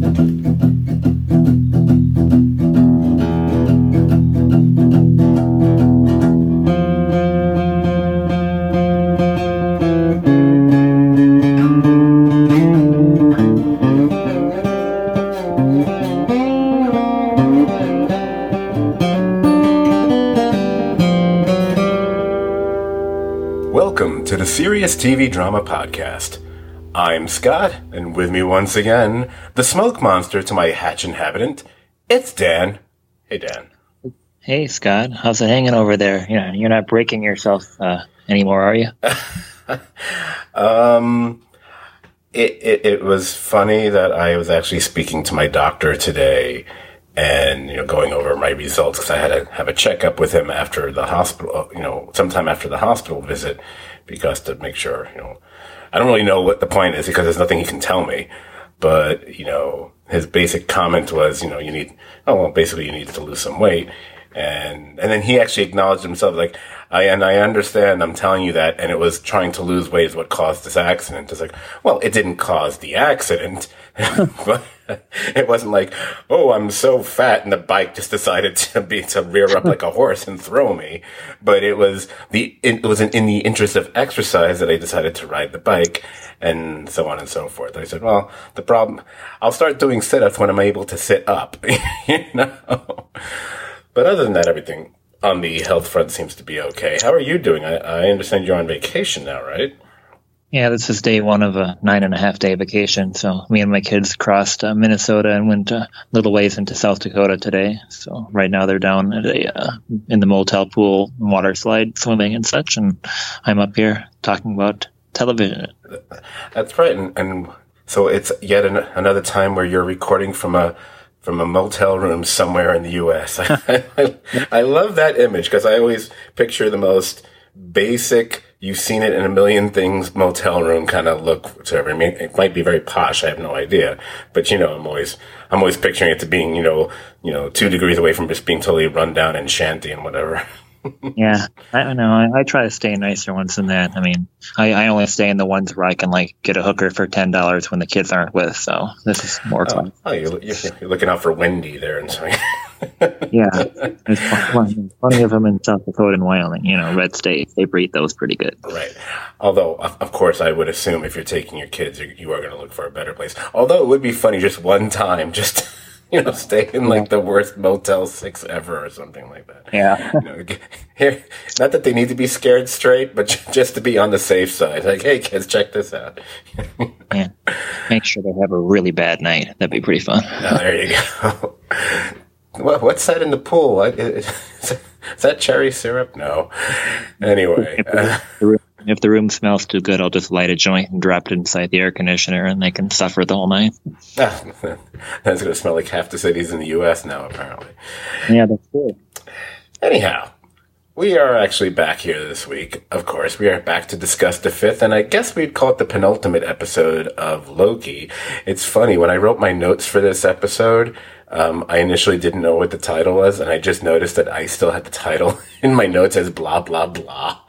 Welcome to the Serious TV Drama Podcast. I'm Scott, and with me once again, the smoke monster to my hatch inhabitant, it's Dan. Hey, Dan. Hey, Scott. How's it hanging over there? You're not breaking yourself anymore, are you? It was funny that I was actually speaking to my doctor today and, going over my results because I had to have a checkup with him after the hospital, sometime after the hospital visit because to make sure, I don't really know what the point is because there's nothing he can tell me. But, his basic comment was, you need to lose some weight. And then he actually acknowledged himself, like, I understand, I'm telling you that, and it was trying to lose weight is what caused this accident. It's like, well, it didn't cause the accident, but it wasn't like, oh, I'm so fat and the bike just decided to rear up like a horse and throw me. But it was in the interest of exercise that I decided to ride the bike and so on and so forth. I said, well, the problem, I'll start doing sit-ups when I'm able to sit up, But other than that, everything on the health front seems to be okay. How are you doing? I understand you're on vacation now, right? Yeah, this is day one of a 9.5-day vacation. So me and my kids crossed Minnesota and went a little ways into South Dakota today. So right now they're down at in the motel pool, water slide, swimming and such. And I'm up here talking about television. That's right. And so it's yet another time where you're recording from a motel room somewhere in the U.S. I love that image because I always picture the most basic, you've seen it in a million things motel room kind of look. Whatever. I mean, it might be very posh. I have no idea, but I'm always picturing it to being 2 degrees away from just being totally run down and shanty and whatever. Yeah, I know. I try to stay nicer ones than that. I mean, I only stay in the ones where I can get a hooker for $10 when the kids aren't with. So this is more fun. Oh, you're looking out for Wendy there and so. Yeah, there's plenty of them in South Dakota and Wyoming. Red states, they breed those pretty good. Right. Although, of course, I would assume if you're taking your kids, you are going to look for a better place. Although it would be funny just one time, just. Stay in the worst Motel 6 ever or something like that. Yeah. Here, not that they need to be scared straight, but just to be on the safe side. Like, hey, kids, check this out. Yeah. Make sure they have a really bad night. That'd be pretty fun. Oh, there you go. What's that in the pool? Is that cherry syrup? No. Anyway. If the room smells too good, I'll just light a joint and drop it inside the air conditioner, and they can suffer the whole night. That's going to smell like half the cities in the U.S. now, apparently. Yeah, that's cool. Anyhow, we are actually back here this week. Of course, we are back to discuss the 5th, and I guess we'd call it the penultimate episode of Loki. It's funny, when I wrote my notes for this episode, I initially didn't know what the title was, and I just noticed that I still had the title in my notes as blah, blah, blah.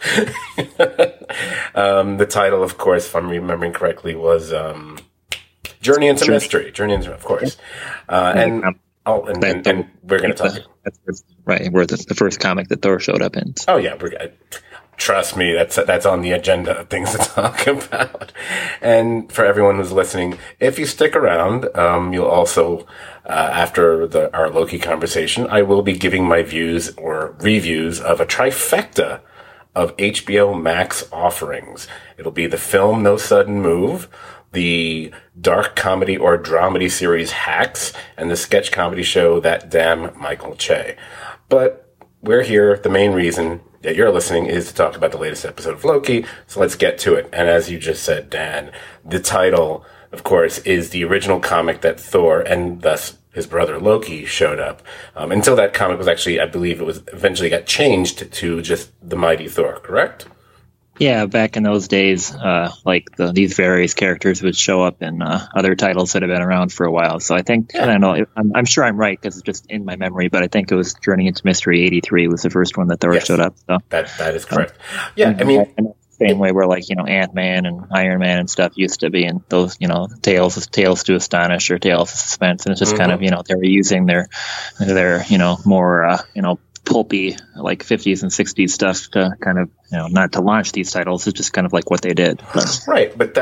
The title, of course, if I'm remembering correctly, was Journey into Mystery. Journey into, of course. And we're going to talk. Right, we're the first comic that Thor showed up in. Oh, yeah. Trust me, that's on the agenda of things to talk about. And for everyone who's listening, if you stick around, you'll also, after our Loki conversation, I will be giving my views or reviews of a trifecta of HBO Max offerings. It'll be the film No Sudden Move, the dark comedy or dramedy series Hacks, and the sketch comedy show That Damn Michael Che. But we're here, the main reason that you're listening is to talk about the latest episode of Loki, so let's get to it. And as you just said, Dan, the title, of course, is the original comic that Thor, and thus his brother Loki, showed up. Until that comic was actually, I believe it was eventually got changed to just The Mighty Thor, correct? Yeah, back in those days, these various characters would show up in other titles that have been around for a while. So I think, I don't know, I'm sure I'm right because it's just in my memory, but I think it was Journey into Mystery 83 was the first one that Thor showed up. So that is correct. Yeah, I mean, same way where like, Ant-Man and Iron Man and stuff used to be in those, Tales to Astonish or Tales of Suspense. And it's just kind of, they were using their more, pulpy like 50s and 60s stuff to kind of, not to launch these titles. It's just kind of like what they did. Right. But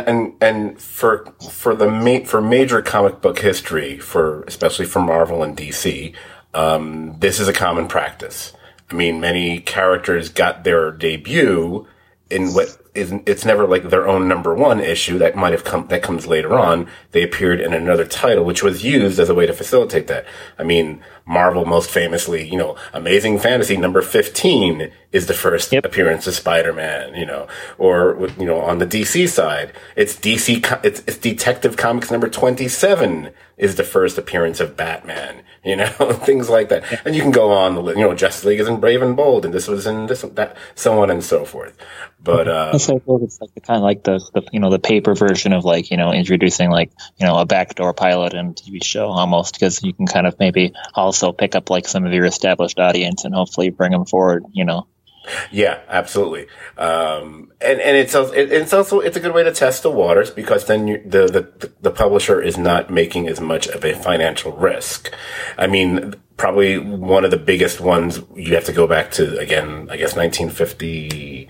for major comic book history, especially for Marvel and DC, this is a common practice. I mean, many characters got their debut in it's never like their own number one issue that comes later on. They appeared in another title, which was used as a way to facilitate that. I mean, Marvel most famously, Amazing Fantasy number 15 is the first appearance of Spider-Man, or, on the DC side, it's Detective Comics number 27 is the first appearance of Batman, things like that. Yeah. And you can go on, Justice League is in Brave and Bold, and this was in this, that, so on and so forth. But, it's like the kind of like the paper version of like, introducing like, a backdoor pilot in a TV show almost, because you can kind of maybe also pick up like some of your established audience and hopefully bring them forward, Yeah, absolutely. And it's also a good way to test the waters, because then the publisher is not making as much of a financial risk. I mean, probably one of the biggest ones you have to go back to, again, I guess 1950.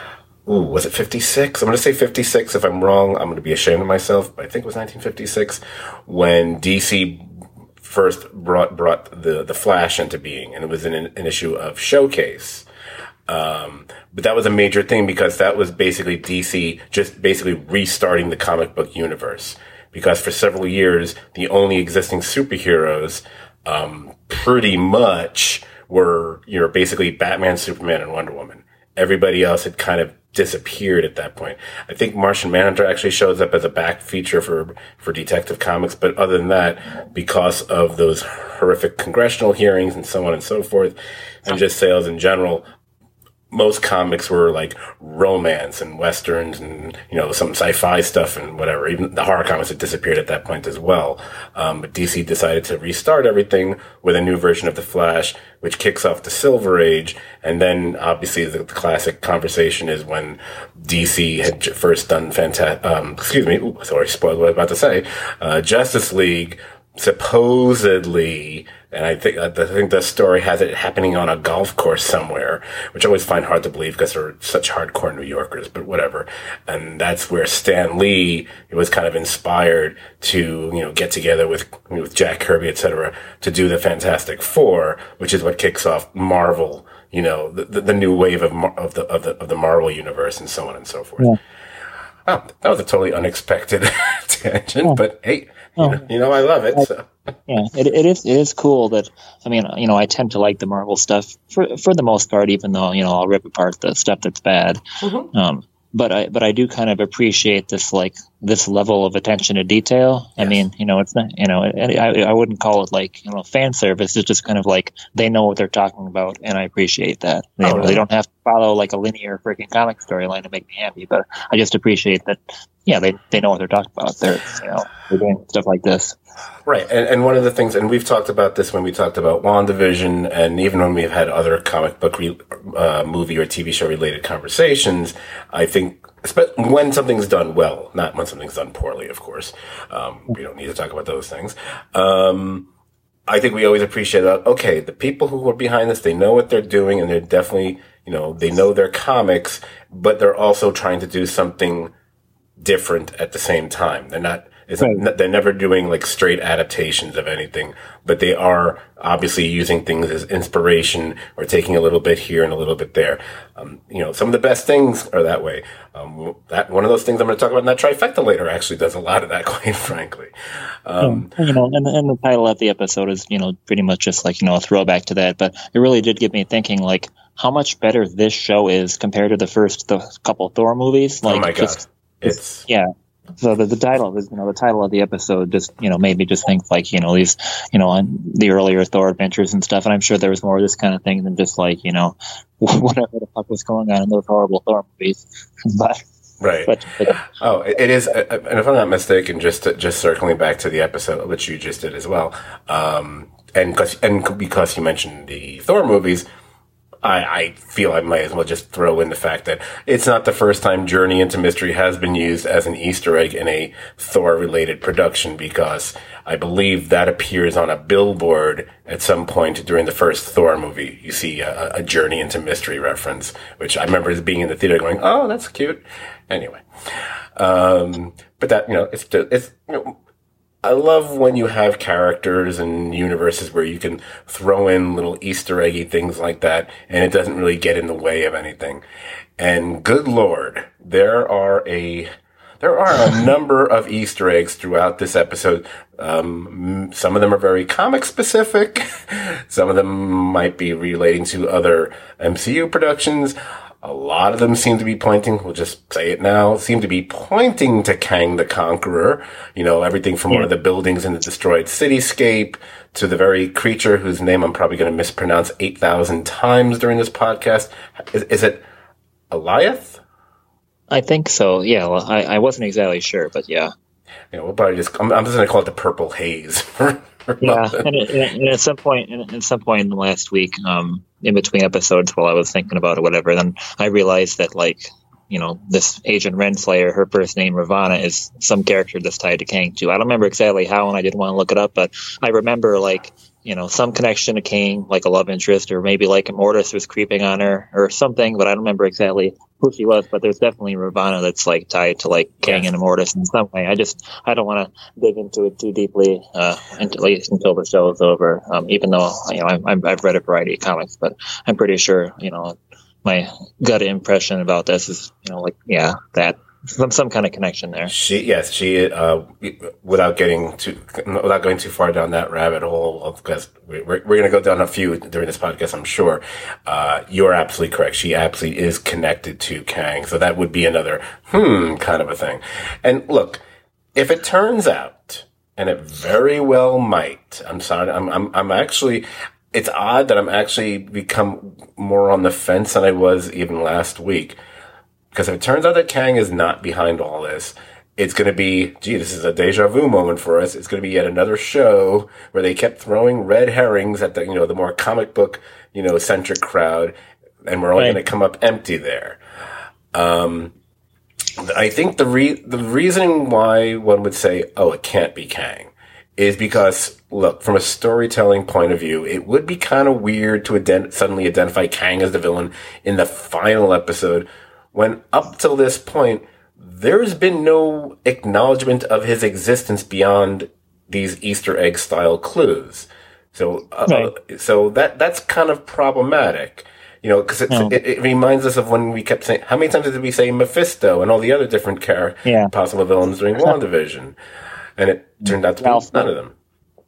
Was it 56? I'm going to say 56. If I'm wrong, I'm going to be ashamed of myself, but I think it was 1956 when DC first brought the Flash into being, and it was an issue of Showcase. But that was a major thing because that was basically DC just basically restarting the comic book universe, because for several years, the only existing superheroes, pretty much were, basically Batman, Superman, and Wonder Woman. Everybody else had kind of disappeared at that point. I think Martian Manhunter actually shows up as a back feature for Detective Comics, but other than that, because of those horrific congressional hearings and so on and so forth, and just sales in general, most comics were like romance and westerns and, some sci-fi stuff and whatever. Even the horror comics had disappeared at that point as well. But DC decided to restart everything with a new version of The Flash, which kicks off the Silver Age. And then obviously the classic conversation is when DC had first done spoiled what I was about to say. Justice League supposedly, and I think the story has it happening on a golf course somewhere, which I always find hard to believe because they're such hardcore New Yorkers, but whatever. And that's where Stan Lee was kind of inspired to, get together with Jack Kirby, etc., to do the Fantastic Four, which is what kicks off Marvel, the new wave of the Marvel universe and so on and so forth. Yeah. Wow, that was a totally unexpected tangent, but hey, I love it. So. Yeah, it is cool that, I tend to like the Marvel stuff for the most part, even though, I'll rip apart the stuff that's bad. Mm-hmm. But I do kind of appreciate this level of attention to detail. Yes. I mean, it's not, I wouldn't call it like, fan service. It's just kind of like they know what they're talking about, and I appreciate that. They don't have to follow like a linear freaking comic storyline to make me happy, but I just appreciate that. Yeah, they know what they're talking about. They're doing stuff like this. Right, and one of the things, and we've talked about this when we talked about WandaVision, and even when we've had other comic book movie or TV show related conversations, I think when something's done well, not when something's done poorly, of course. We don't need to talk about those things. I think we always appreciate that. Okay, the people who are behind this, they know what they're doing, and they're definitely, they know their comics, but they're also trying to do something different at the same time. They're never doing like straight adaptations of anything, but they are obviously using things as inspiration or taking a little bit here and a little bit there. Some of the best things are that way. That one of those things I'm going to talk about in that trifecta later actually does a lot of that, quite frankly. And the title of the episode is, pretty much just like, a throwback to that, but it really did get me thinking like how much better this show is compared to the couple Thor movies. Like, oh my God. So the title of the episode just, made me just think like, these, on the earlier Thor adventures and stuff. And I'm sure there was more of this kind of thing than just like, whatever the fuck was going on in those horrible Thor movies. But right. It is. And if I'm not mistaken, just circling back to the episode, which you just did as well. And because you mentioned the Thor movies, I feel I might as well just throw in the fact that it's not the first time Journey into Mystery has been used as an Easter egg in a Thor-related production, because I believe that appears on a billboard at some point during the first Thor movie. You see a Journey into Mystery reference, which I remember as being in the theater going, oh, that's cute. Anyway. But that, I love when you have characters and universes where you can throw in little Easter eggy things like that, and it doesn't really get in the way of anything. And good Lord, there are a number of Easter eggs throughout this episode. Some of them are very comic specific. Some of them might be relating to other MCU productions. A lot of them seem to be pointing, we'll just say it now, seem to be pointing to Kang the Conqueror. Everything from one of the buildings in the destroyed cityscape to the very creature whose name I'm probably going to mispronounce 8,000 times during this podcast. Is it Alioth? I think so. Yeah. Well, I wasn't exactly sure, but yeah. We'll probably I'm just going to call it the Purple Haze. Yeah, and at some point in the last week, in between episodes, while I was thinking about it, whatever, then I realized that this Agent Renslayer, her first name Ravonna, is some character that's tied to Kang too. I don't remember exactly how, and I didn't want to look it up, but I remember some connection to Kang, like a love interest, or maybe like Immortus was creeping on her or something, but I don't remember exactly who she was. But there's definitely Ravonna that's tied to Kang and Immortus in some way. I don't want to dig into it too deeply, at least until the show is over. Even though I've read a variety of comics, but I'm pretty sure my gut impression about this is that. Some kind of connection there. She without going too far down that rabbit hole, because we're going to go down a few during this podcast, I'm sure. You're absolutely correct. She absolutely is connected to Kang. So that would be another, kind of a thing. And look, if it turns out, and it very well might, I'm sorry, I'm actually, it's odd that I'm actually become more on the fence than I was even last week. Because if it turns out that Kang is not behind all this, it's going to be, this is a deja vu moment for us. It's going to be yet another show where they kept throwing red herrings at the more comic book, centric crowd, and we're all going to come up empty there. I think the reason why one would say, oh, it can't be Kang, is because, look, from a storytelling point of view, it would be kind of weird to suddenly identify Kang as the villain in the final episode, when up till this point, there's been no acknowledgement of his existence beyond these Easter egg style clues. So, so that's kind of problematic, because it reminds us of when we kept saying, how many times did we say Mephisto and all the other different possible villains during WandaVision? And it turned out to be none of them.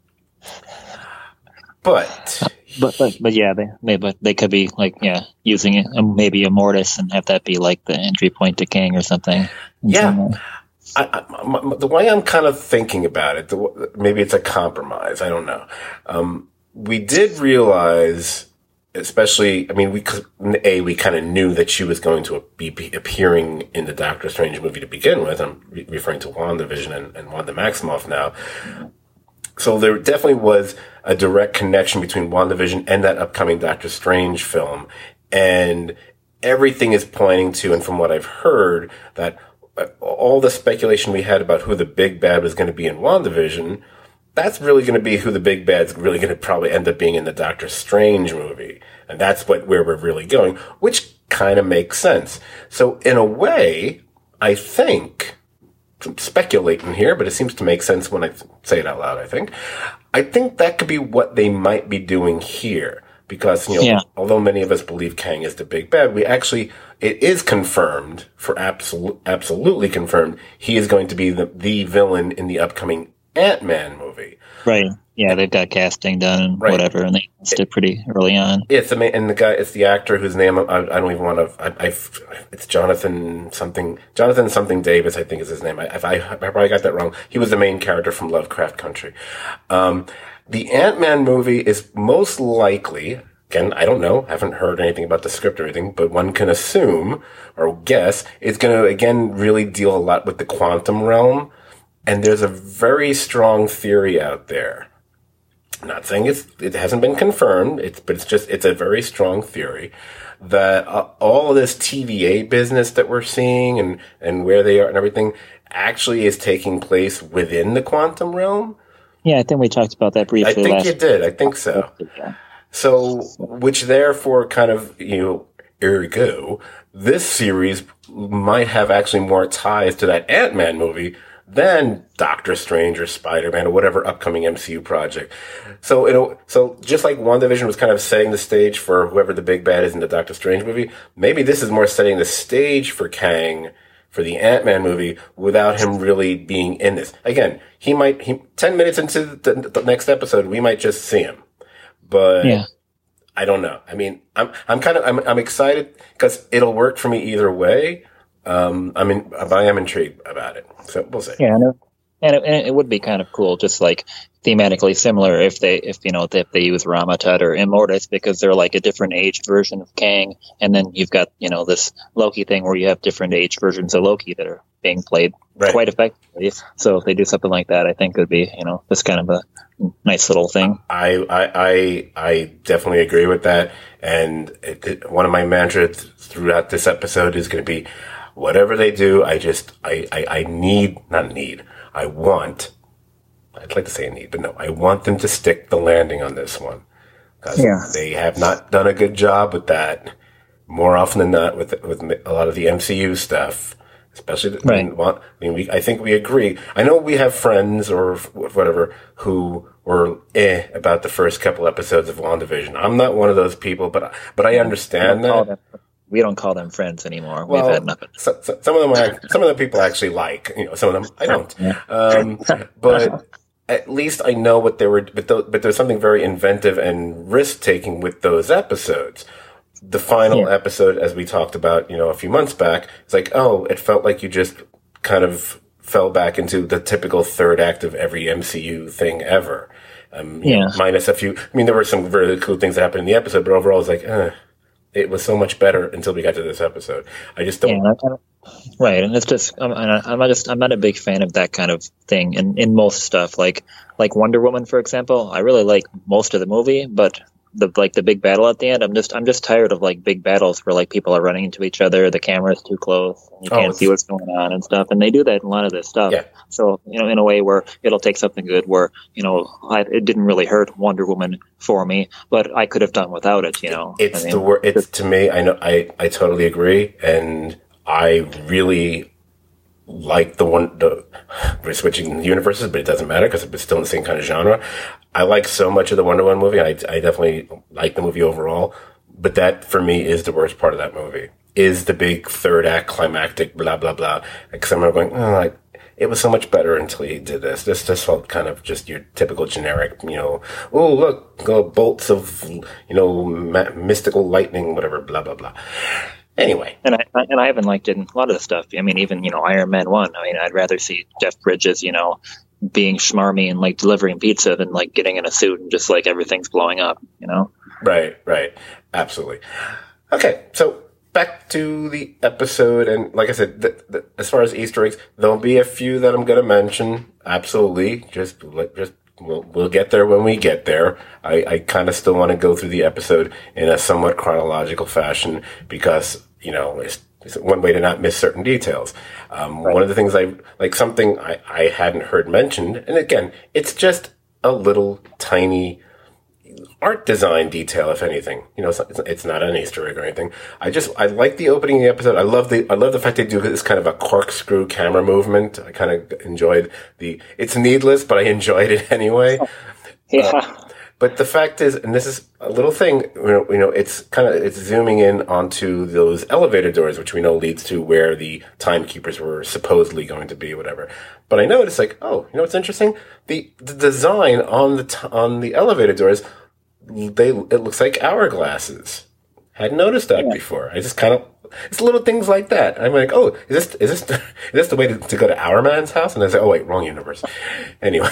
But yeah, they could be using it, maybe Immortus, and have that be the entry point to Kang or something. Yeah, the way I'm kind of thinking about it, maybe it's a compromise. I don't know. We did realize, especially, we kind of knew that she was going to be appearing in the Doctor Strange movie to begin with. I'm referring to WandaVision and Wanda Maximoff now. So there definitely was a direct connection between WandaVision and that upcoming Doctor Strange film. And everything is pointing to, and from what I've heard, that all the speculation we had about who the big bad was going to be in WandaVision, that's really going to be who the big bad's really going to probably end up being in the Doctor Strange movie. And that's where we're really going, which kind of makes sense. So in a way, I think, I'm speculating here, but it seems to make sense when I say it out loud, I think that could be what they might be doing here. Because, although many of us believe Kang is the big bad, it is confirmed, absolutely confirmed, he is going to be the villain in the upcoming Ant-Man movie. Right. Yeah, they've got casting done and whatever, and they announced it pretty early on. It's it's the actor whose name I don't even want to. It's Jonathan something Davis, I think is his name. I probably got that wrong. He was the main character from Lovecraft Country. The Ant-Man movie is most likely, again, I don't know, haven't heard anything about the script or anything, but one can assume or guess it's going to again really deal a lot with the quantum realm. And there's a very strong theory out there I'm not saying it hasn't been confirmed. It's a very strong theory that all of this TVA business that we're seeing and where they are and everything actually is taking place within the quantum realm. Yeah, I think we talked about that briefly. I think you did. I think so. So, which therefore kind of, ergo, this series might have actually more ties to that Ant-Man movie than Doctor Strange or Spider-Man or whatever upcoming MCU project. So just like WandaVision was kind of setting the stage for whoever the big bad is in the Doctor Strange movie, maybe this is more setting the stage for Kang for the Ant-Man movie without him really being in this. Again, 10 minutes into the next episode, we might just see him. But yeah. I don't know. I mean, I'm excited because it'll work for me either way. But I am intrigued about it. So we'll see. Yeah, and it would be kind of cool, just like thematically similar if they use Rama-Tut or Immortus, because they're like a different age version of Kang, and then you've got this Loki thing where you have different age versions of Loki that are being played quite effectively. So if they do something like that, I think it would be just kind of a nice little thing. I definitely agree with that, and one of my mantras throughout this episode is going to be, whatever they do, I'd like to say need, but no, I want them to stick the landing on this one. Because they have not done a good job with that more often than not with a lot of the MCU stuff. Especially, I think we agree. I know we have friends or whatever who were about the first couple episodes of WandaVision. I'm not one of those people, but I understand that. We don't call them friends anymore. We've had nothing. Some of the people I actually like. Some of them I don't. Yeah. But at least I know what they were. But there's something very inventive and risk taking with those episodes. The final episode, as we talked about, a few months back, it's like, it felt like you just kind of fell back into the typical third act of every MCU thing ever. Minus a few. I mean, there were some really cool things that happened in the episode, but overall, it's like, it was so much better until we got to this episode. I just don't. Yeah, right, and it's just I'm not a big fan of that kind of thing in most stuff. Like Wonder Woman, for example. I really like most of the movie, but the big battle at the end, I'm just tired of like big battles where like people are running into each other, the camera's too close, and you can't see what's going on and stuff. And they do that in a lot of this stuff. Yeah. So in a way where it'll take something good where it didn't really hurt Wonder Woman for me, but I could have done without it. It's to me. I know. I totally agree, and I really like we're switching universes, but it doesn't matter because it's still in the same kind of genre. I like so much of the Wonder Woman movie. I definitely like the movie overall, but that for me is the worst part of that movie. Is the big third act climactic blah blah blah. Because I'm going, it was so much better until he did this. This just felt kind of just your typical generic, look, bolts of mystical lightning, whatever, blah blah blah. Anyway, and I haven't liked it in a lot of the stuff. I mean, even Iron Man 1. I mean, I'd rather see Jeff Bridges, being schmarmy and like delivering pizza than like getting in a suit and just like everything's blowing up. Right, absolutely. Okay, so back to the episode, and like I said, as far as Easter eggs, there'll be a few that I'm going to mention. Absolutely, we'll get there when we get there. I kind of still want to go through the episode in a somewhat chronological fashion because, it's one way to not miss certain details. One of the things something I hadn't heard mentioned, and again, it's just a little tiny art design detail, if anything. It's not an Easter egg or anything. I like the opening of the episode. I love the fact they do this kind of a corkscrew camera movement. I kind of enjoyed it's needless, but I enjoyed it anyway. Yeah. But the fact is, and this is a little thing, it's zooming in onto those elevator doors, which we know leads to where the timekeepers were supposedly going to be, whatever. But I noticed, what's interesting? The design on the elevator doors, it looks like hourglasses. Hadn't noticed that before. I just it's little things like that. I'm like, is this the way to go to Our Man's house? And I say, wrong universe. Anyway.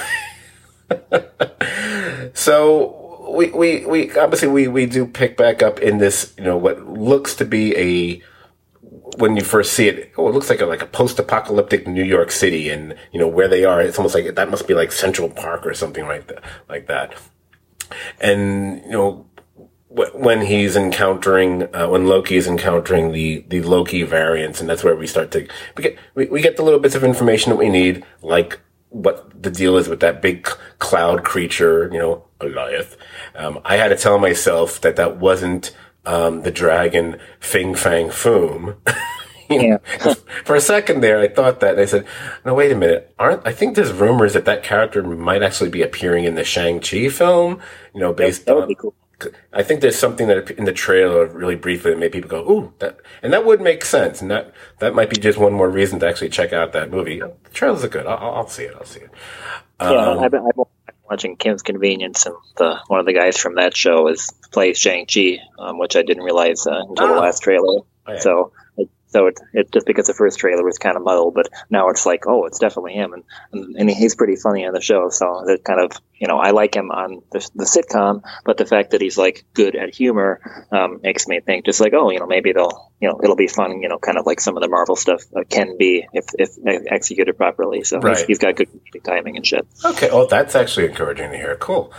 So we obviously we do pick back up in this, what looks to be when you first see it, it looks like a post-apocalyptic New York City, and where they are, it's almost like that must be like Central Park or something like that. And, when he's encountering, when Loki is encountering the Loki variants, and that's where we start to, we get the little bits of information that we need, like what the deal is with that big cloud creature, Goliath. I had to tell myself that wasn't, the dragon Fing Fang Foom. Yeah. For a second there, I thought that, and I said, no, wait a minute. I think there's rumors that character might actually be appearing in the Shang-Chi film, based that would on, be cool. I think there's something that in the trailer really briefly that made people go, ooh, that would make sense. And that might be just one more reason to actually check out that movie. The trailers are good. I'll see it. I've been watching Kim's Convenience, and one of the guys from that show plays Shang-Chi, which I didn't realize until the last trailer. Oh, yeah. So it just because the first trailer was kind of muddled, but now it's like, oh, it's definitely him, and he's pretty funny on the show. So that kind of, I like him on the sitcom, but the fact that he's like good at humor makes me think just like, oh, maybe it'll be fun, kind of like some of the Marvel stuff can be if executed properly. So right. he's got good timing and shit. Okay, oh, that's actually encouraging to hear. Cool.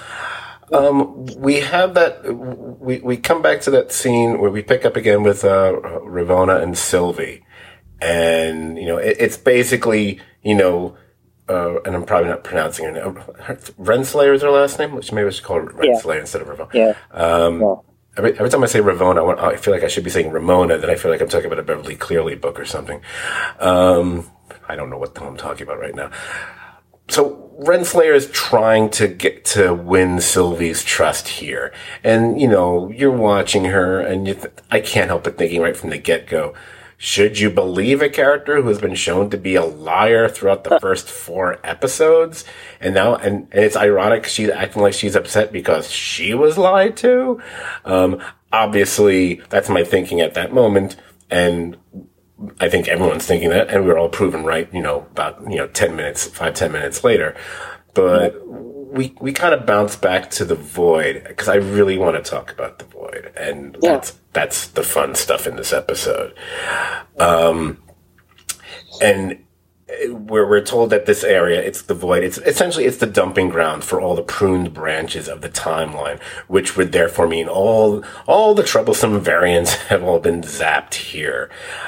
We have that. We come back to that scene where we pick up again with Ravonna and Sylvie, and it's basically and I'm probably not pronouncing her name. Renslayer is her last name, which maybe I should call her Renslayer instead of Ravonna. Yeah. Every time I say Ravonna, I feel like I should be saying Ramona. Then I feel like I'm talking about a Beverly Cleary book or something. I don't know what the hell I'm talking about right now. So Renslayer is trying to get to win Sylvie's trust here. And, you're watching her and I can't help but thinking right from the get-go, should you believe a character who has been shown to be a liar throughout the first 4 episodes? And now, and it's ironic she's acting like she's upset because she was lied to. Obviously that's my thinking at that moment. And I think everyone's thinking that, and we were all proven right, about, 10 minutes later. But we kind of bounce back to the Void, because I really want to talk about the Void, and that's the fun stuff in this episode. And we're told that this area, it's the Void, it's essentially the dumping ground for all the pruned branches of the timeline, which would therefore mean all the troublesome variants have all been zapped here.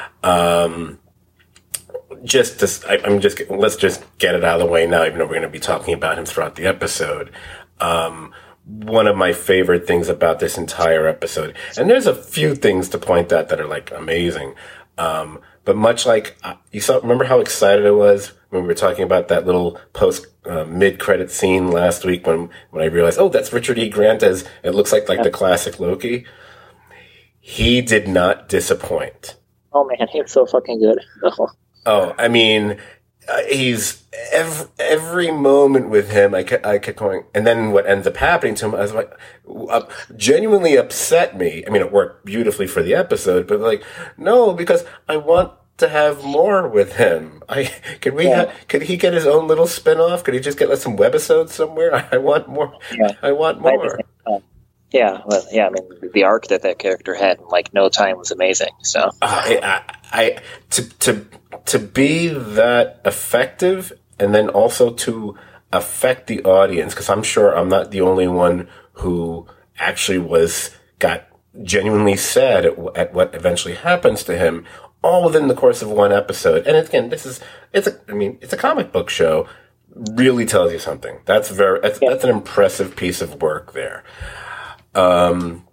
Let's just get it out of the way now, even though we're going to be talking about him throughout the episode. One of my favorite things about this entire episode, and there's a few things to point out that are like amazing. But much like remember how excited I was when we were talking about that little mid-credit scene last week when I realized, oh, that's Richard E. Grant as it looks like the classic Loki. He did not disappoint. Oh man, he was so fucking good. Oh, I mean, he's every moment with him. I kept going, and then what ends up happening to him, I was like, genuinely upset me. I mean, it worked beautifully for the episode, but no, because I want to have more with him. Could he get his own little spin-off? Could he just get some webisodes somewhere? I want more. Yeah. I want more. I mean, the arc that character had in no time was amazing. So, to be that effective, and then also to affect the audience, because I'm sure I'm not the only one who actually got genuinely sad at what eventually happens to him, all within the course of one episode. And again, it's a comic book show. Really tells you something. That's an impressive piece of work there. I'm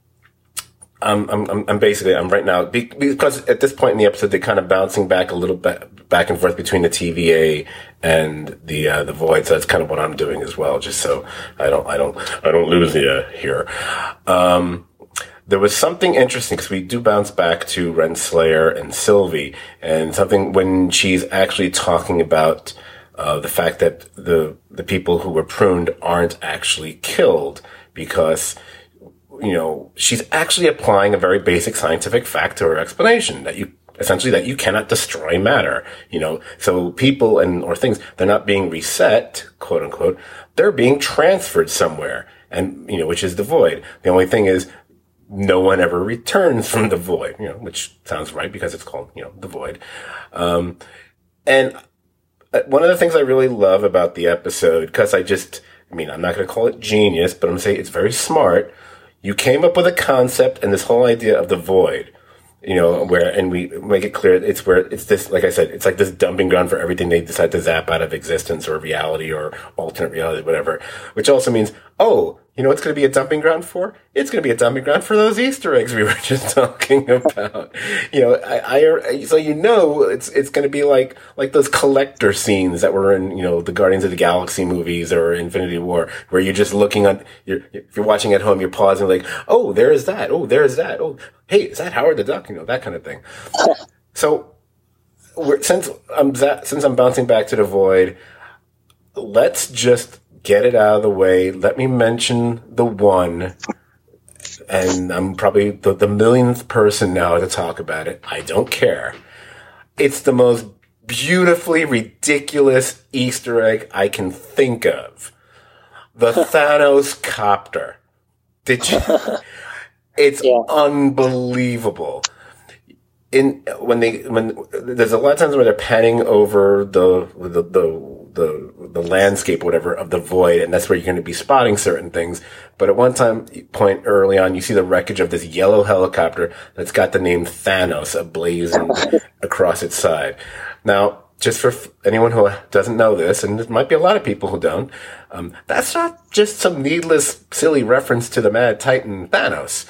right now, because at this point in the episode, they're kind of bouncing back a little bit back and forth between the TVA and the Void. So that's kind of what I'm doing as well, just so I don't lose you here. There was something interesting because we do bounce back to Renslayer and Sylvie, and something when she's actually talking about the fact that the people who were pruned aren't actually killed, because she's actually applying a very basic scientific fact to her explanation that you cannot destroy matter. So people or things, they're not being reset, quote unquote. They're being transferred somewhere, and which is the Void. The only thing is, no one ever returns from the Void. Which sounds right because it's called the Void. And one of the things I really love about the episode, because I mean, I'm not going to call it genius, but I'm going to say it's very smart. You came up with a concept and this whole idea of the void, and we make it clear it's this, like I said, it's like this dumping ground for everything they decide to zap out of existence or reality or alternate reality, whatever, which also means, you know what's going to be a dumping ground for? It's going to be a dumping ground for those Easter eggs we were just talking about. So it's going to be like those collector scenes that were in, the Guardians of the Galaxy movies or Infinity War, where you're just looking if you're watching at home, you're pausing like, oh, there is that. Oh, there is that. Oh, hey, is that Howard the Duck? That kind of thing. So since I'm bouncing back to the void, let's just get it out of the way. Let me mention the one, and I'm probably the millionth person now to talk about it. I don't care. It's the most beautifully ridiculous Easter egg I can think of. The Thanos copter. It's unbelievable. When there's a lot of times where they're panning over the landscape, or whatever, of the void, and that's where you're going to be spotting certain things. But at one point early on, you see the wreckage of this yellow helicopter that's got the name Thanos ablazing across its side. Now, just for anyone who doesn't know this, and there might be a lot of people who don't, that's not just some needless, silly reference to the Mad Titan Thanos.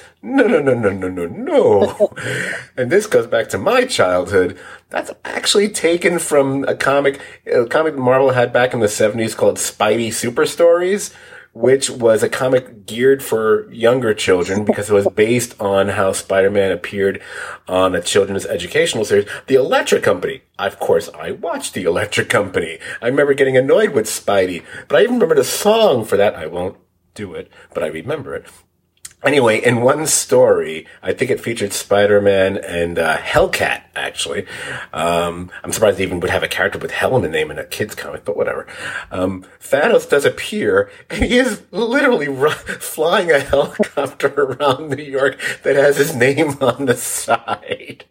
No. And this goes back to my childhood. That's actually taken from a comic Marvel had back in the 70s called Spidey Super Stories, which was a comic geared for younger children because it was based on how Spider-Man appeared on a children's educational series, The Electric Company. Of course, I watched The Electric Company. I remember getting annoyed with Spidey, but I even remember the song for that. I won't do it, but I remember it. Anyway, in one story, I think it featured Spider-Man and Hellcat, actually. I'm surprised they even would have a character with Hell in the name in a kid's comic, but whatever. Thanos does appear, and he is literally flying a helicopter around New York that has his name on the side.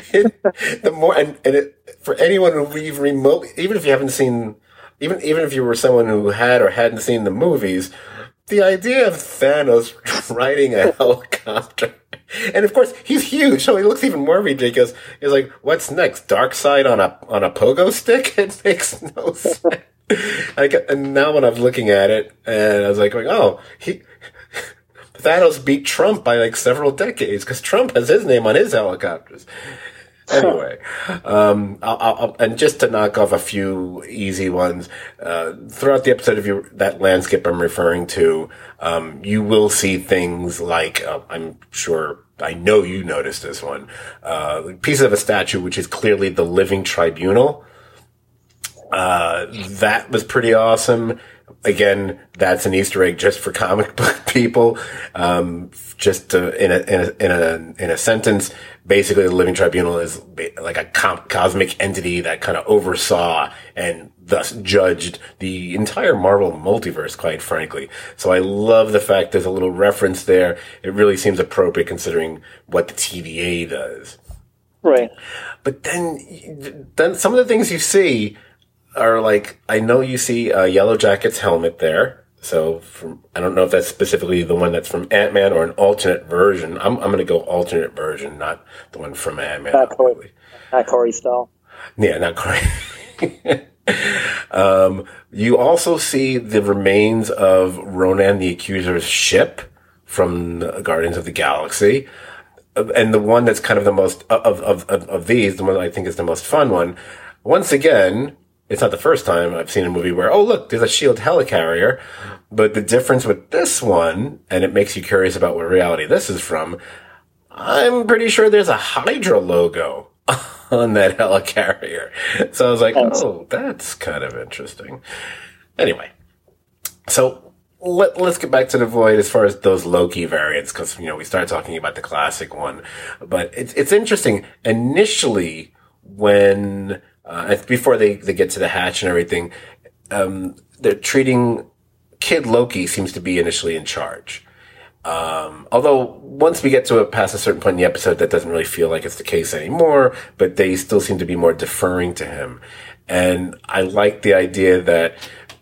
For anyone who even remotely, even if you haven't seen, even if you were someone who had or hadn't seen the movies, the idea of Thanos riding a helicopter, and of course he's huge, so he looks even more ridiculous. He's like, "What's next? Darkseid on a pogo stick?" It makes no sense. And now when I'm looking at it, and I was like, "Oh, Thanos beat Trump by like several decades because Trump has his name on his helicopters." Anyway, and just to knock off a few easy ones, throughout the episode of that landscape I'm referring to, you will see things like, I know you noticed this one, pieces of a statue, which is clearly the Living Tribunal. That was pretty awesome. Again, that's an Easter egg just for comic book people. Just in a sentence, basically, the Living Tribunal is like a cosmic entity that kind of oversaw and thus judged the entire Marvel multiverse, quite frankly. So I love the fact there's a little reference there. It really seems appropriate considering what the TVA does. Right. But then some of the things you see are like, I know you see Yellow Jacket's helmet there. So I don't know if that's specifically the one that's from Ant-Man or an alternate version. I'm going to go alternate version, not the one from Ant-Man. Not Corey Stoll. Yeah, not Corey. You also see the remains of Ronan the Accuser's ship from Guardians of the Galaxy. And the one that's kind of the most, of these, the one I think is the most fun one, once again, it's not the first time I've seen a movie where, oh, look, there's a SHIELD helicarrier. But the difference with this one, and it makes you curious about what reality this is from, I'm pretty sure there's a Hydra logo on that helicarrier. So I was like, oh, that's kind of interesting. Anyway, so let's get back to the void as far as those Loki variants, because, we started talking about the classic one. But it's interesting. Initially, when... before they get to the hatch and everything, they're treating Kid Loki seems to be initially in charge. Although once we get to past a certain point in the episode, that doesn't really feel like it's the case anymore, but they still seem to be more deferring to him. And I like the idea that,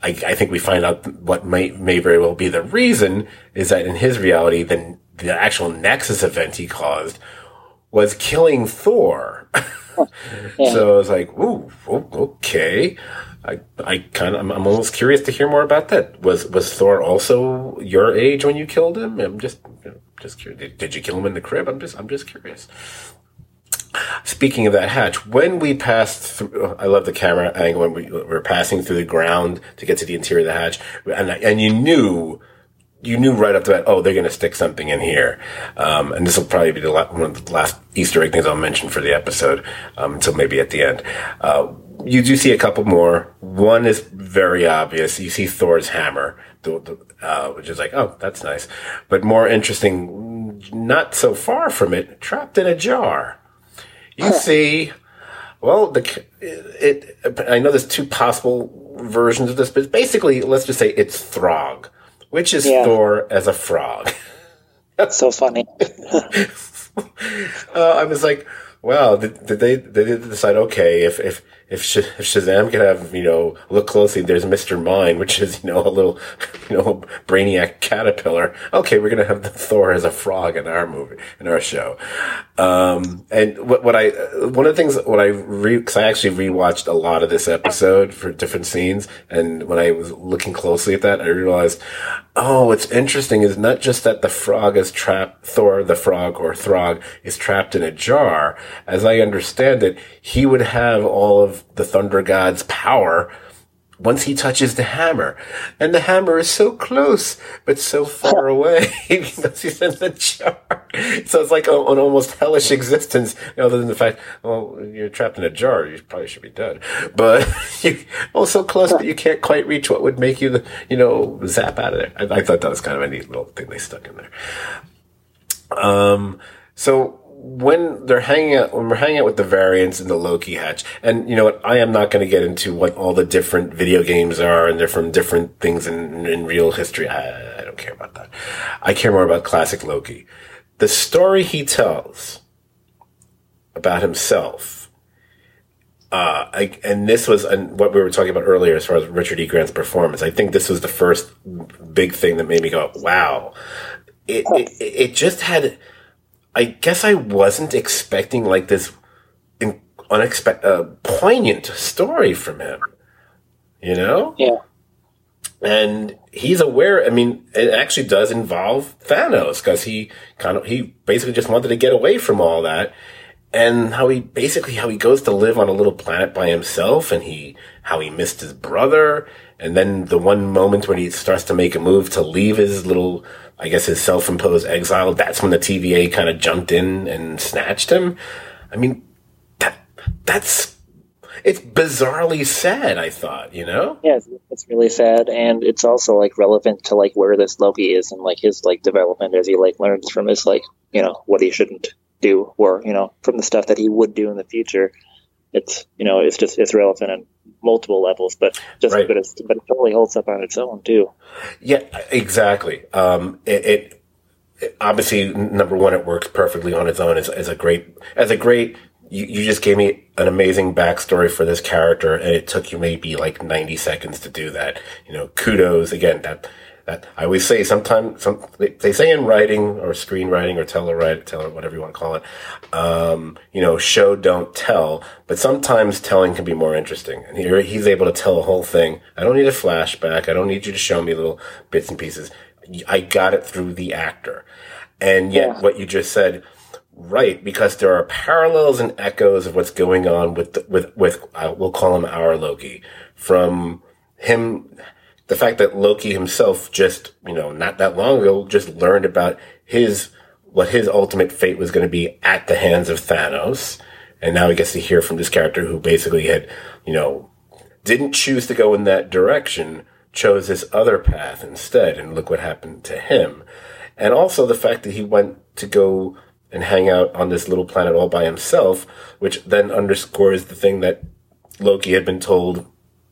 I think we find out what may very well be the reason is that in his reality, the actual Nexus event he caused was killing Thor. Yeah. So I was like, ooh, okay. I'm almost curious to hear more about that. Was Thor also your age when you killed him? I'm just curious. Did you kill him in the crib? I'm just curious. Speaking of that hatch, when we passed through, I love the camera angle when we were passing through the ground to get to the interior of the hatch, and you knew right up to that, oh, they're going to stick something in here. And this will probably be one of the last Easter egg things I'll mention for the episode, until maybe at the end. You do see a couple more. One is very obvious. You see Thor's hammer, which is like, oh, that's nice. But more interesting, not so far from it, trapped in a jar. You see, well, I know there's two possible versions of this, but basically, let's just say it's Throg, which is Thor as a frog. That's so funny. I was like, wow, did they decide, okay, if Shazam could have, look closely, there's Mr. Mind, which is, a little, brainiac caterpillar. Okay, we're going to have the Thor as a frog in our movie, in our show. And one of the things, cause I actually rewatched a lot of this episode for different scenes. And when I was looking closely at that, I realized, oh, what's interesting is not just that the frog is trapped, Thor, the frog or Throg is trapped in a jar. As I understand it, he would have all of the Thunder God's power once he touches the hammer. And the hammer is so close, but so far away because he's in the jar. So it's like an almost hellish existence, other than the fact, well, you're trapped in a jar, you probably should be dead. But you're so close, but you can't quite reach what would make you, zap out of there. I thought that was kind of a neat little thing they stuck in there. So when we're hanging out with the variants in the Loki hatch, and you know what, I am not going to get into what all the different video games are, and they're from different things in real history. I don't care about that. I care more about classic Loki. The story he tells about himself, and this was what we were talking about earlier as far as Richard E. Grant's performance. I think this was the first big thing that made me go, wow. It just had, I guess I wasn't expecting like this unexpected, poignant story from him, Yeah. And he's aware, I mean, it actually does involve Thanos, because he basically just wanted to get away from all that. And how he goes to live on a little planet by himself, and how he missed his brother. And then the one moment when he starts to make a move to leave his little, I guess his self-imposed exile, that's when the TVA kind of jumped in and snatched him. I mean, it's bizarrely sad, I thought, Yeah, it's really sad, and it's also like relevant to like where this Loki is and like his like development as he like learns from his like, what he shouldn't do, or from the stuff that he would do in the future. It's it's relevant on multiple levels, but right. but it totally holds up on its own too. Yeah, exactly. It obviously, number one, it works perfectly on its own as a great. You just gave me an amazing backstory for this character, and it took you maybe like 90 seconds to do that. Kudos again. That I always say, sometimes they say in writing or screenwriting or tele whatever you want to call it, show don't tell, but sometimes telling can be more interesting. And here he's able to tell a whole thing. I don't need a flashback. I don't need you to show me little bits and pieces. I got it through the actor. And yet what you just said, right, because there are parallels and echoes of what's going on with we'll call him our Loki, from him. The fact that Loki himself just, not that long ago, just learned about what his ultimate fate was going to be at the hands of Thanos. And now he gets to hear from this character who basically had, didn't choose to go in that direction, chose this other path instead. And look what happened to him. And also the fact that he went to go and hang out on this little planet all by himself, which then underscores the thing that Loki had been told,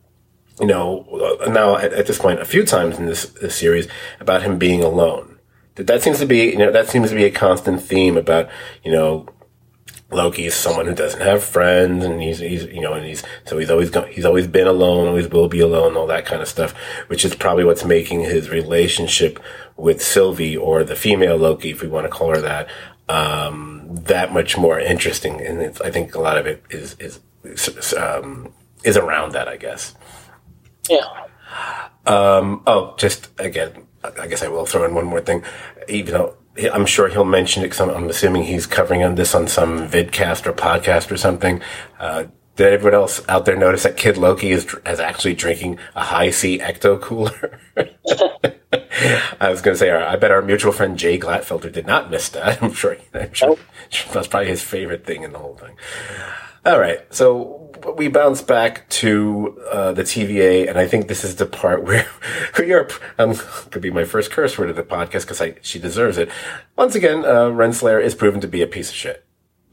now at this point a few times in this series, about him being alone. That seems to be, a constant theme about, Loki is someone who doesn't have friends, and he's he's always been alone, always will be alone, all that kind of stuff, which is probably what's making his relationship with Sylvie, or the female Loki, if we want to call her that, that much more interesting. And I think a lot of it is around that, I guess. Yeah. Just again, I guess I will throw in one more thing, even though I'm sure he'll mention it, because I'm assuming he's covering this on some vidcast or podcast or something. Did everyone else out there notice that Kid Loki is actually drinking a Hi-C Ecto Cooler? I was going to say, I bet our mutual friend Jay Glatfelter did not miss that. I'm sure that's probably his favorite thing in the whole thing. All right, so we bounce back to the TVA, and I think this is the part where could be my first curse word of the podcast, because she deserves it. Once again, Renslayer is proven to be a piece of shit.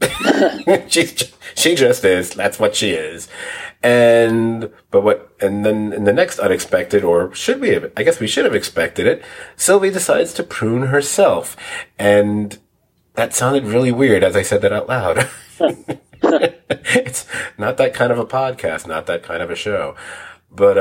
She just is. That's what she is. And then in the next unexpected, or should we have? I guess we should have expected it. Sylvie decides to prune herself, and that sounded really weird as I said that out loud. It's not that kind of a podcast, not that kind of a show. But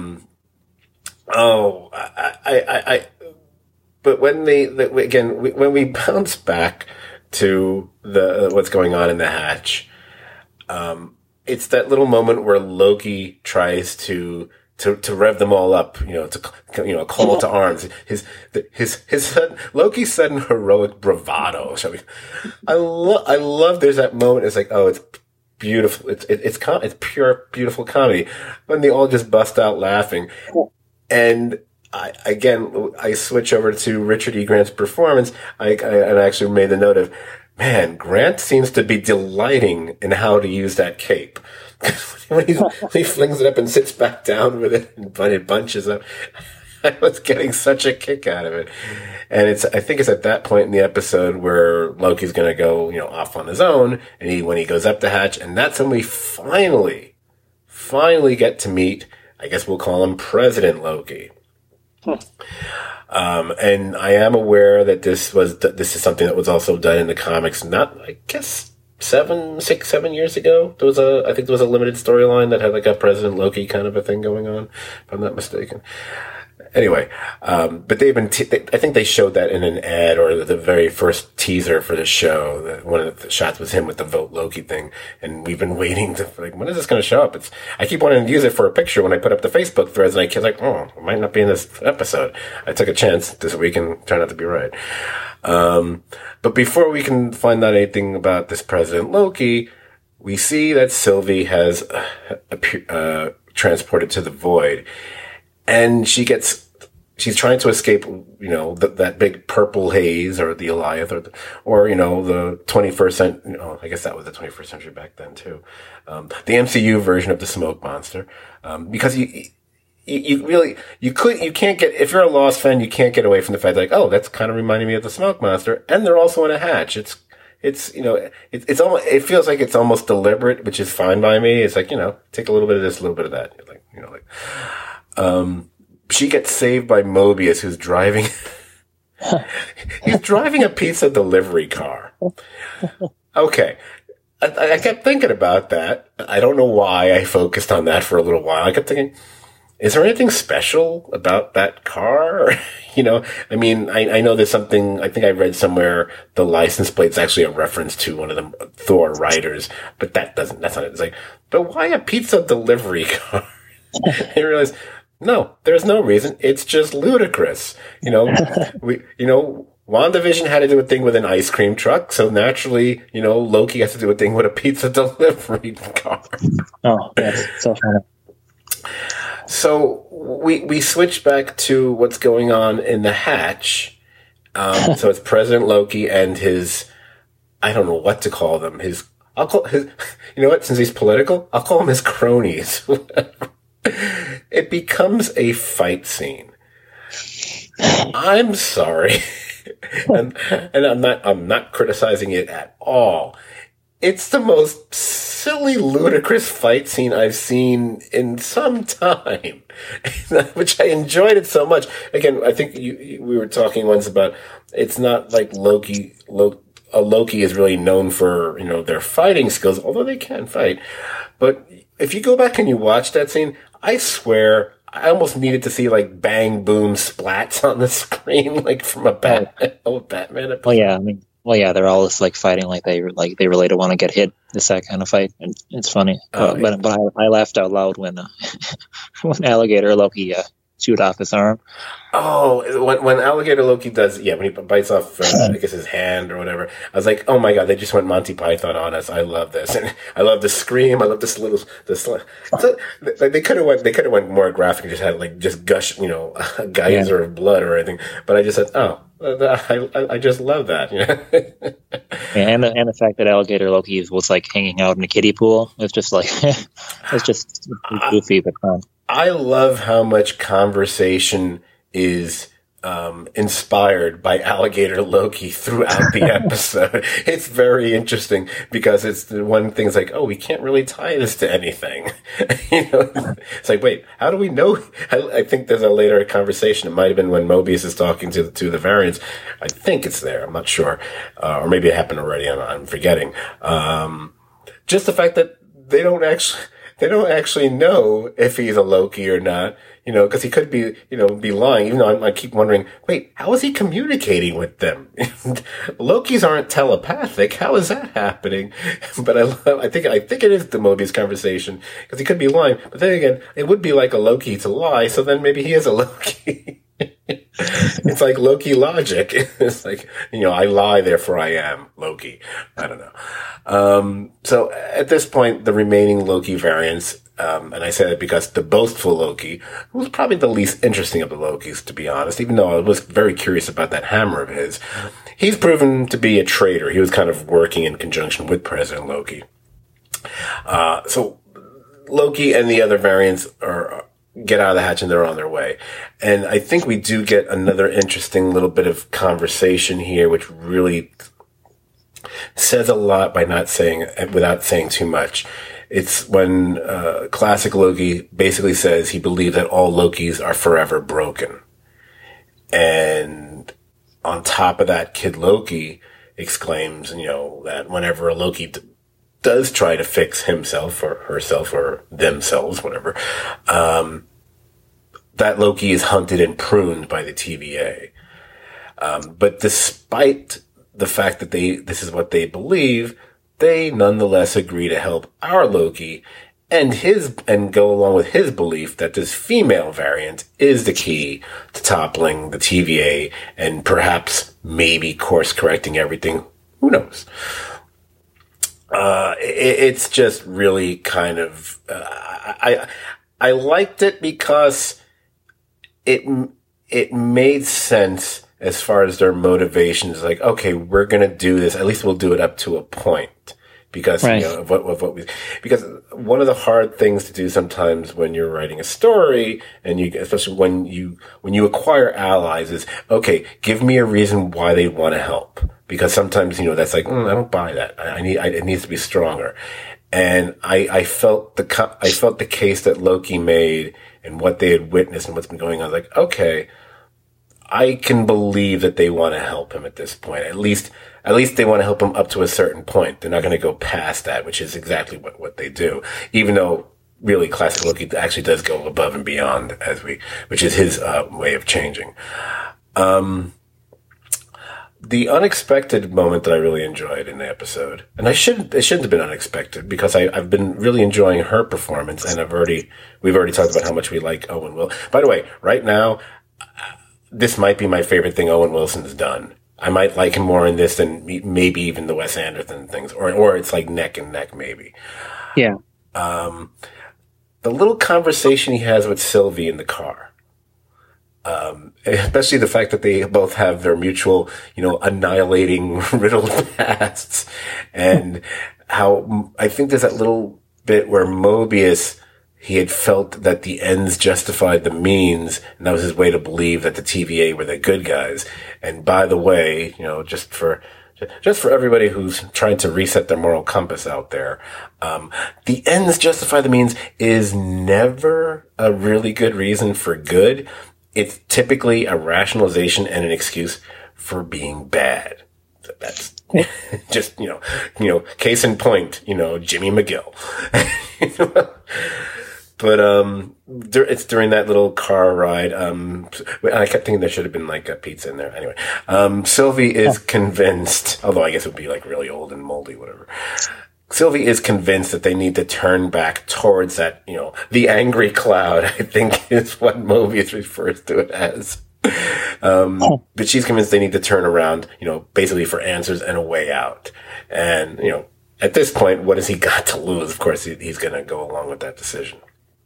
but when when we bounce back to what's going on in the hatch, it's that little moment where Loki tries to rev them all up, to call to arms. His Loki's sudden heroic bravado. I love. There's that moment. It's like, oh, it's beautiful. It's pure beautiful comedy when they all just bust out laughing. And I switch over to Richard E. Grant's performance. I actually made the note of, man, Grant seems to be delighting in how to use that cape. when he flings it up and sits back down with it, and it bunches up, I was getting such a kick out of it. And I think it's at that point in the episode where Loki's going to go, off on his own, and when he goes up the hatch, and that's when we finally get to meet, I guess we'll call him President Loki. And I am aware that this is something that was also done in the comics, not, I guess, 7 years ago. I think there was a limited storyline that had like a President Loki kind of a thing going on, if I'm not mistaken. Anyway, but they've been, I think they showed that in an ad or the very first teaser for the show. One of the shots was him with the Vote Loki thing. And we've been waiting when is this going to show up? I keep wanting to use it for a picture when I put up the Facebook threads, and I keep like, oh, it might not be in this episode. I took a chance this week and turned out to be right. But before we can find out anything about this President Loki, we see that Sylvie has transported to the Void. And she's trying to escape, that big purple haze, or the Alioth, or the 21st century, I guess that was the 21st century back then too. The MCU version of the smoke monster. Because you can't get, if you're a Lost fan, you can't get away from the fact like, oh, that's kind of reminding me of the smoke monster. And they're also in a hatch. It's almost, it feels like it's almost deliberate, which is fine by me. It's like, take a little bit of this, a little bit of that. She gets saved by Mobius, who's driving, he's driving a pizza delivery car. Okay. I kept thinking about that. I don't know why I focused on that for a little while. I kept thinking, is there anything special about that car? I know there's something, I think I read somewhere the license plate's actually a reference to one of the Thor writers, but that's not it. It's like, but why a pizza delivery car? I realized, no, there's no reason. It's just ludicrous. WandaVision had to do a thing with an ice cream truck, so naturally, Loki has to do a thing with a pizza delivery car. Oh, that's so funny. So we switch back to what's going on in the hatch. So it's President Loki and his, I don't know what to call them. I'll call his, since he's political, I'll call him his cronies. It becomes a fight scene. I'm sorry. and I'm not criticizing it at all. It's the most silly, ludicrous fight scene I've seen in some time, which I enjoyed it so much. Again, I think we were talking once about, it's not like Loki a Loki is really known for, their fighting skills, although they can fight. But if you go back and you watch that scene, I swear I almost needed to see like bang, boom, splats on the screen, like from a Batman episode. They're all just like fighting like they really don't want to get hit. It's that kind of fight, and it's funny. But I laughed out loud when when Alligator Loki chewed off his arm. Oh, when Alligator Loki does, when he bites off, I guess his hand or whatever. I was like, oh my god, they just went Monty Python on us. I love this, and I love the scream. I love this little. So, they could have went more graphic and just had like just gush, a geyser of blood or anything. But I just said, oh, I just love that. And the fact that Alligator Loki was like hanging out in a kiddie pool. It's just like it's just goofy but fun. I love how much conversation is inspired by Alligator Loki throughout the episode. It's very interesting because it's the one thing's like, oh, we can't really tie this to anything. It's like, wait, how do we know? I think there's a later conversation. It might have been when Mobius is talking to the variants. I think it's there. I'm not sure. Or maybe it happened already. I'm forgetting. Just the fact that they don't actually know if he's a Loki or not, because he could be, be lying. Even though I keep wondering, wait, how is he communicating with them? Lokis aren't telepathic. How is that happening? But I think it is the Mobius conversation because he could be lying. But then again, it would be like a Loki to lie. So then maybe he is a Loki. It's like Loki logic. It's like, I lie, therefore I am Loki. I don't know. So at this point, the remaining Loki variants, and I say that because the boastful Loki was probably the least interesting of the Lokis, to be honest, even though I was very curious about that hammer of his. He's proven to be a traitor. He was kind of working in conjunction with President Loki. So Loki and the other variants get out of the hatch and they're on their way. And I think we do get another interesting little bit of conversation here, which really says a lot without saying too much. It's when classic Loki basically says he believes that all Lokis are forever broken. And on top of that, Kid Loki exclaims, that whenever a Loki does try to fix himself or herself or themselves, whatever, that Loki is hunted and pruned by the TVA. But despite the fact that this is what they believe, they nonetheless agree to help our Loki and go along with his belief that this female variant is the key to toppling the TVA and perhaps maybe course correcting everything. Who knows? It's just really kind of, I liked it because it made sense as far as their motivations. Like, okay, we're going to do this. At least we'll do it up to a point because, right. Of what because one of the hard things to do sometimes when you're writing a story and especially when you acquire allies is, okay, give me a reason why they want to help. Because sometimes, that's like, I don't buy that. It needs to be stronger. And I felt the case that Loki made and what they had witnessed and what's been going on. Like, okay, I can believe that they want to help him at this point. At least they want to help him up to a certain point. They're not going to go past that, which is exactly what they do. Even though really classic Loki actually does go above and beyond which is his way of changing. The unexpected moment that I really enjoyed in the episode, and it shouldn't have been unexpected because I've been really enjoying her performance, and we've already talked about how much we like Owen Wilson. By the way, right now, this might be my favorite thing Owen Wilson's done. I might like him more in this than maybe even the Wes Anderson things, or it's like neck and neck maybe. Yeah. The little conversation he has with Sylvie in the car. Especially the fact that they both have their mutual, annihilating riddled pasts, and how I think there's that little bit where Mobius, he had felt that the ends justified the means, and that was his way to believe that the TVA were the good guys. And by the way, just for everybody who's trying to reset their moral compass out there, the ends justify the means is never a really good reason for good. It's typically a rationalization and an excuse for being bad. that's just, case in point, Jimmy McGill. But it's during that little car ride. And I kept thinking there should have been like a pizza in there. Anyway, Sylvie is convinced, although I guess it would be like really old and moldy, whatever. Sylvie is convinced that they need to turn back towards that, the angry cloud, I think is what Mobius refers to it as. But she's convinced they need to turn around, basically for answers and a way out. And, at this point, what has he got to lose? Of course, he's going to go along with that decision.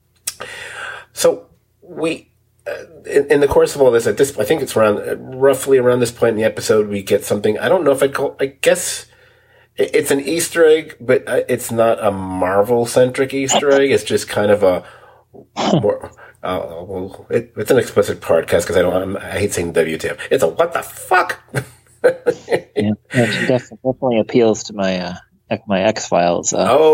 So we, in the course of all this, I think it's roughly around this point in the episode, we get something, I don't know if I guess it's an Easter egg, but it's not a Marvel-centric Easter egg. It's just kind of a more, it's an explicit podcast because I hate saying WTF. It's a what the fuck? Yeah, it definitely appeals to my X-Files.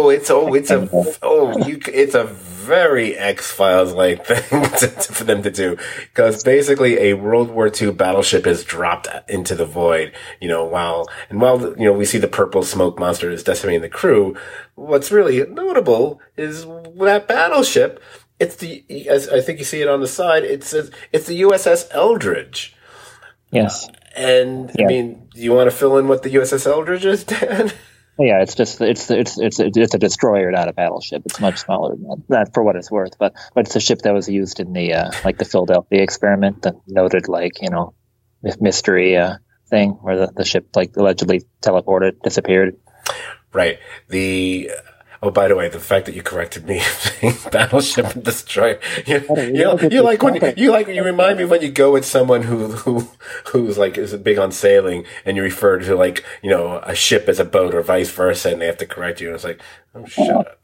It's a very X-Files like thing for them to do, because basically a World War II battleship is dropped into the void, while we see the purple smoke monster is decimating the crew. What's really notable is that battleship. As I think you see it on the side, it's the USS Eldridge. Yes. And yeah. I mean, do you want to fill in what the USS Eldridge is, Dan? Yeah, it's a destroyer, not a battleship. It's much smaller than that, for what it's worth. But it's a ship that was used in the the Philadelphia experiment, the noted mystery thing where the ship allegedly teleported, disappeared. Right. Oh, by the way, the fact that you corrected me saying battleship and destroyer, you remind me when you go with someone who's is big on sailing, and you refer to a ship as a boat or vice versa, and they have to correct you, and it's like, oh, shut up.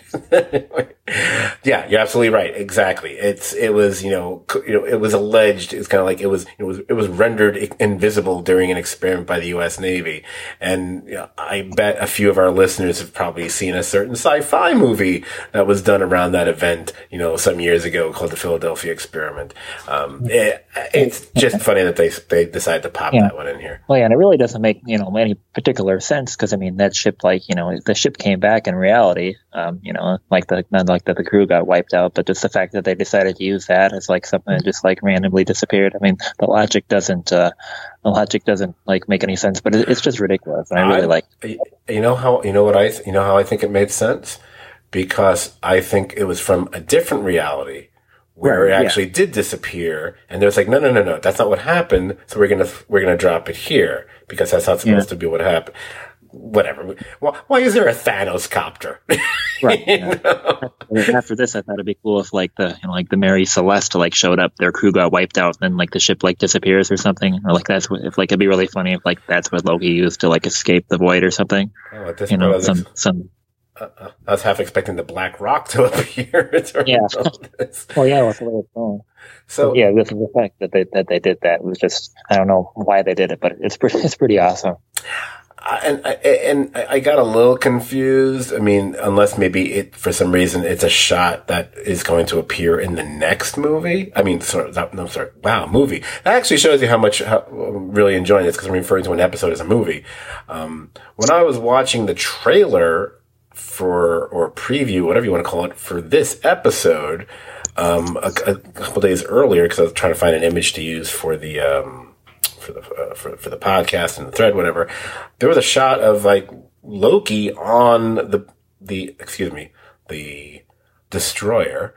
Yeah, you're absolutely right. Exactly. It was alleged. It's kind of like it was rendered invisible during an experiment by the U.S. Navy. And I bet a few of our listeners have probably seen a certain sci-fi movie that was done around that event, some years ago, called the Philadelphia Experiment. It's just funny that they decided to pop that one in here. Well, yeah, and it really doesn't make, any particular sense, because, I mean, that ship, the ship came back in reality, not like that the crew got wiped out, but just the fact that they decided to use that as something that just randomly disappeared. I mean, the logic doesn't make any sense, but it's just ridiculous. And I really like. how I think it made sense, because I think it was from a different reality where it actually did disappear, and there's no, that's not what happened. So we're gonna drop it here because that's not supposed to be what happened. Whatever. Why is there a Thanos copter? Right. After this, I thought it'd be cool if the Mary Celeste showed up, their crew got wiped out, and then the ship disappears or something, or it'd be really funny if that's what Loki used to escape the void or something. Oh, at this point, I was half expecting the Black Rock to appear. Yeah. Well, yeah, that's the way it's going. So yeah, this is the fact that they did that. It was just, I don't know why they did it, but it's pretty awesome. And I got a little confused. I mean, unless maybe for some reason it's a shot that is going to appear in the next movie. I mean, movie. That actually shows you how I'm really enjoying this, because I'm referring to an episode as a movie. When I was watching the trailer or preview, whatever you want to call it, for this episode, a couple days earlier, because I was trying to find an image to use for the, for the podcast and the thread, whatever, there was a shot of Loki on the destroyer,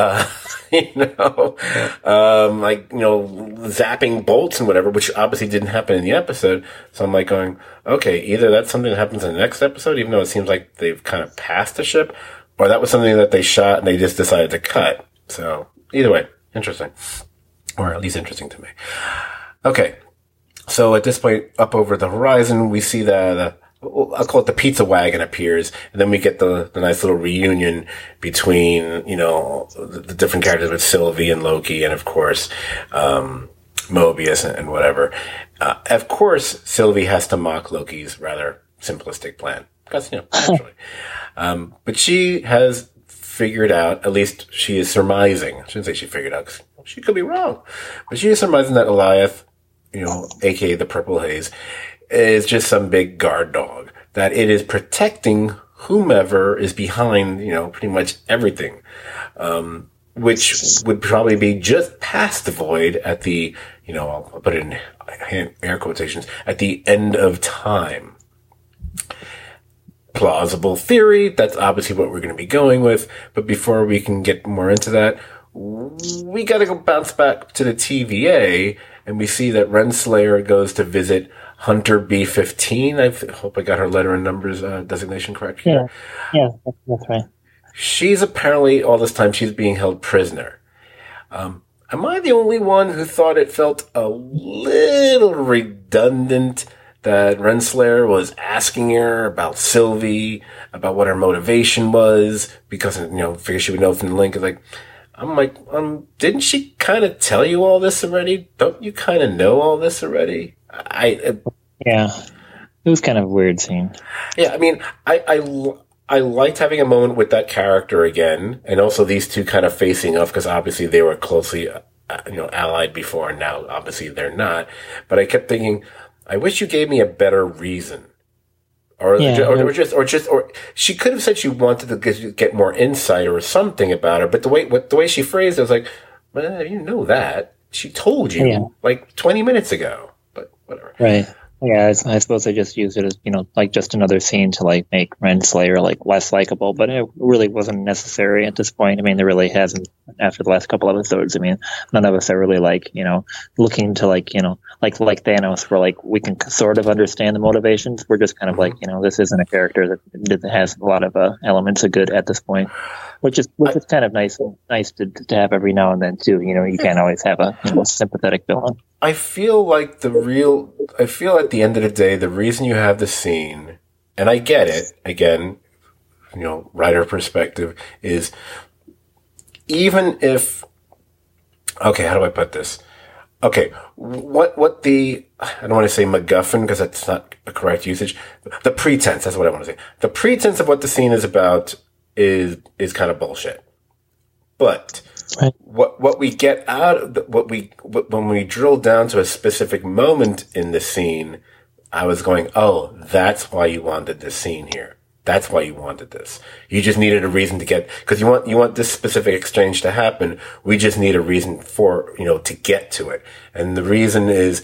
zapping bolts and whatever, which obviously didn't happen in the episode. So I'm going, okay, either that's something that happens in the next episode, even though it seems like they've kind of passed the ship, or that was something that they shot and they just decided to cut. So either way, interesting, or at least interesting to me. Okay. So at this point, up over the horizon, we see I'll call it the pizza wagon appears, and then we get the nice little reunion between, the different characters with Sylvie and Loki, and of course, Mobius and whatever. Of course, Sylvie has to mock Loki's rather simplistic plan, because, naturally. But she has figured out, at least she is surmising, I shouldn't say she figured out, 'cause she could be wrong, but she is surmising that Alioth, aka the Purple Haze, is just some big guard dog, that it is protecting whomever is behind, pretty much everything, which would probably be just past the void at the, I'll put it in air quotations, at the end of time. Plausible theory. That's obviously what we're going to be going with. But before we can get more into that, we got to go bounce back to the TVA, and we see that Renslayer goes to visit Hunter B-15. I hope I got her letter and numbers designation correct here. Yeah, that's right. She's apparently, all this time, she's being held prisoner. Am I the only one who thought it felt a little redundant that Renslayer was asking her about Sylvie, about what her motivation was, because, figure she would know from the link. I'm like, didn't she kind of tell you all this already? Don't you kind of know all this already? Yeah, it was kind of a weird scene. Yeah, I mean, I liked having a moment with that character again, and also these two kind of facing off, because obviously they were closely, allied before, and now obviously they're not. But I kept thinking, I wish you gave me a better reason. Or she could have said she wanted to get more insight or something about her, but the way she phrased it, I was like, well, you know that. She told you like 20 minutes ago, but whatever. Right. Yeah, I suppose I just used it as, like just another scene to like make Renslayer like less likable, but it really wasn't necessary at this point. I mean, there really hasn't after the last couple episodes. I mean, none of us are really like, looking to like Thanos, where like we can sort of understand the motivations. We're just kind of like, this isn't a character that has a lot of elements of good at this point, which is kind of nice to have every now and then too. You can't always have a sympathetic villain. I feel at the end of the day, the reason you have the scene, and I get it, again, writer perspective, is even if, okay, how do I put this? Okay, what the, I don't want to say MacGuffin because that's not a correct usage. The pretense, that's what I want to say. The pretense of what the scene is about is kind of bullshit. But right. What we get out of when we drill down to a specific moment in the scene, I was going, oh, that's why you wanted this scene here. That's why you wanted this. You just needed a reason to get, because you want this specific exchange to happen. We just need a reason for, to get to it. And the reason is,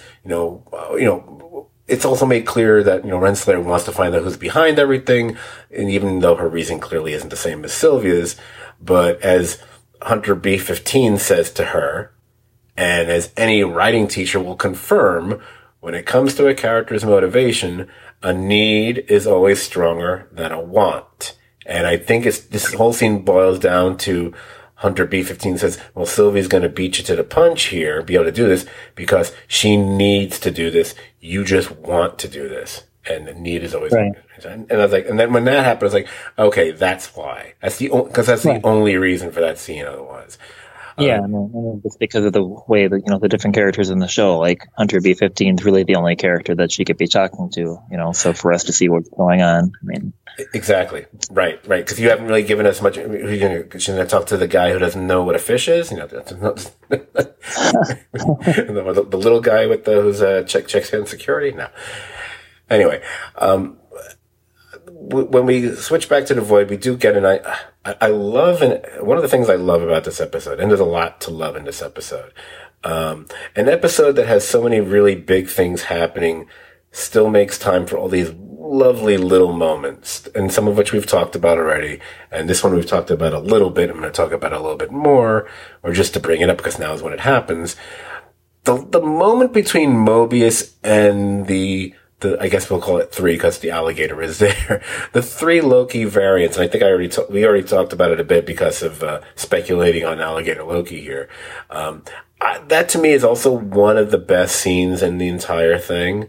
it's also made clear that, Renslayer wants to find out who's behind everything. And even though her reason clearly isn't the same as Sylvia's, but as Hunter B-15 says to her, and as any writing teacher will confirm, when it comes to a character's motivation, a need is always stronger than a want. And I think this whole scene boils down to Hunter B-15 says, well, Sylvie's going to beat you to the punch here, be able to do this, because she needs to do this. You just want to do this. And the need is always right. And I was like, and then when that happened, I was like, okay, that's why. That's because that's the only reason for that scene otherwise. Yeah, it's because of the way that, the different characters in the show, like Hunter B-15 is really the only character that she could be talking to, so for us to see what's going on, I mean. Exactly. Right. Because you haven't really given us much. You're going to talk to the guy who doesn't know what a fish is, the little guy with who's checks in security. No. Anyway, when we switch back to the Void, we do get I love, and one of the things I love about this episode, and there's a lot to love in this episode, an episode that has so many really big things happening still makes time for all these lovely little moments, and some of which we've talked about already, and this one we've talked about a little bit. I'm going to talk about it a little bit more, or just to bring it up because now is when it happens. The moment between Mobius and I guess we'll call it 3 because the alligator is there. The 3 Loki variants, and I think we already talked about it a bit because of speculating on alligator Loki here. That to me is also one of the best scenes in the entire thing,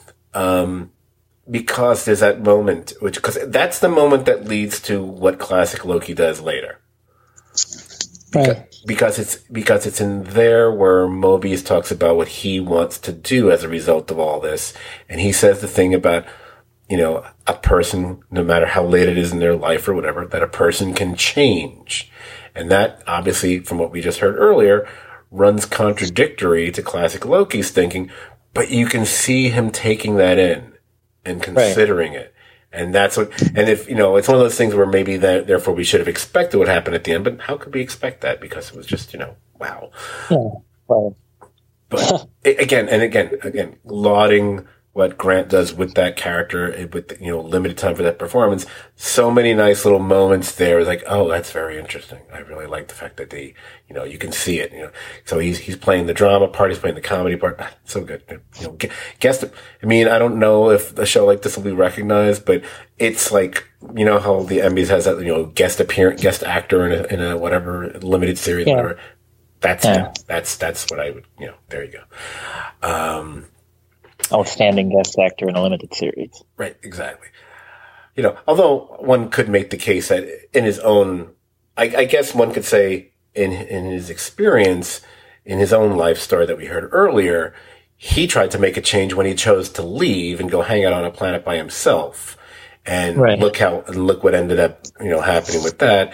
because there's that moment, because that's the moment that leads to what classic Loki does later. Right. Because it's in there where Mobius talks about what he wants to do as a result of all this. And he says the thing about, a person, no matter how late it is in their life or whatever, that a person can change. And that, obviously, from what we just heard earlier, runs contradictory to classic Loki's thinking, but you can see him taking that in and considering it. And that's what, and if, it's one of those things where maybe therefore we should have expected what happened at the end, but how could we expect that? Because it was just, wow. Yeah. Right. But again, lauding what Grant does with that character, with limited time for that performance. So many nice little moments there. It's like, oh, that's very interesting. I really like the fact that you can see it. So he's playing the drama part, he's playing the comedy part. So good. Guest. I mean, I don't know if a show like this will be recognized, but it's like how the Emmys has that guest actor in a whatever limited series, whatever. That's that's what I would. There you go. Outstanding guest actor in a limited series. Right, exactly. Although one could make the case that in his own, I guess one could say in his experience, in his own life story that we heard earlier, he tried to make a change when he chose to leave and go hang out on a planet by himself. And look what ended up, happening with that,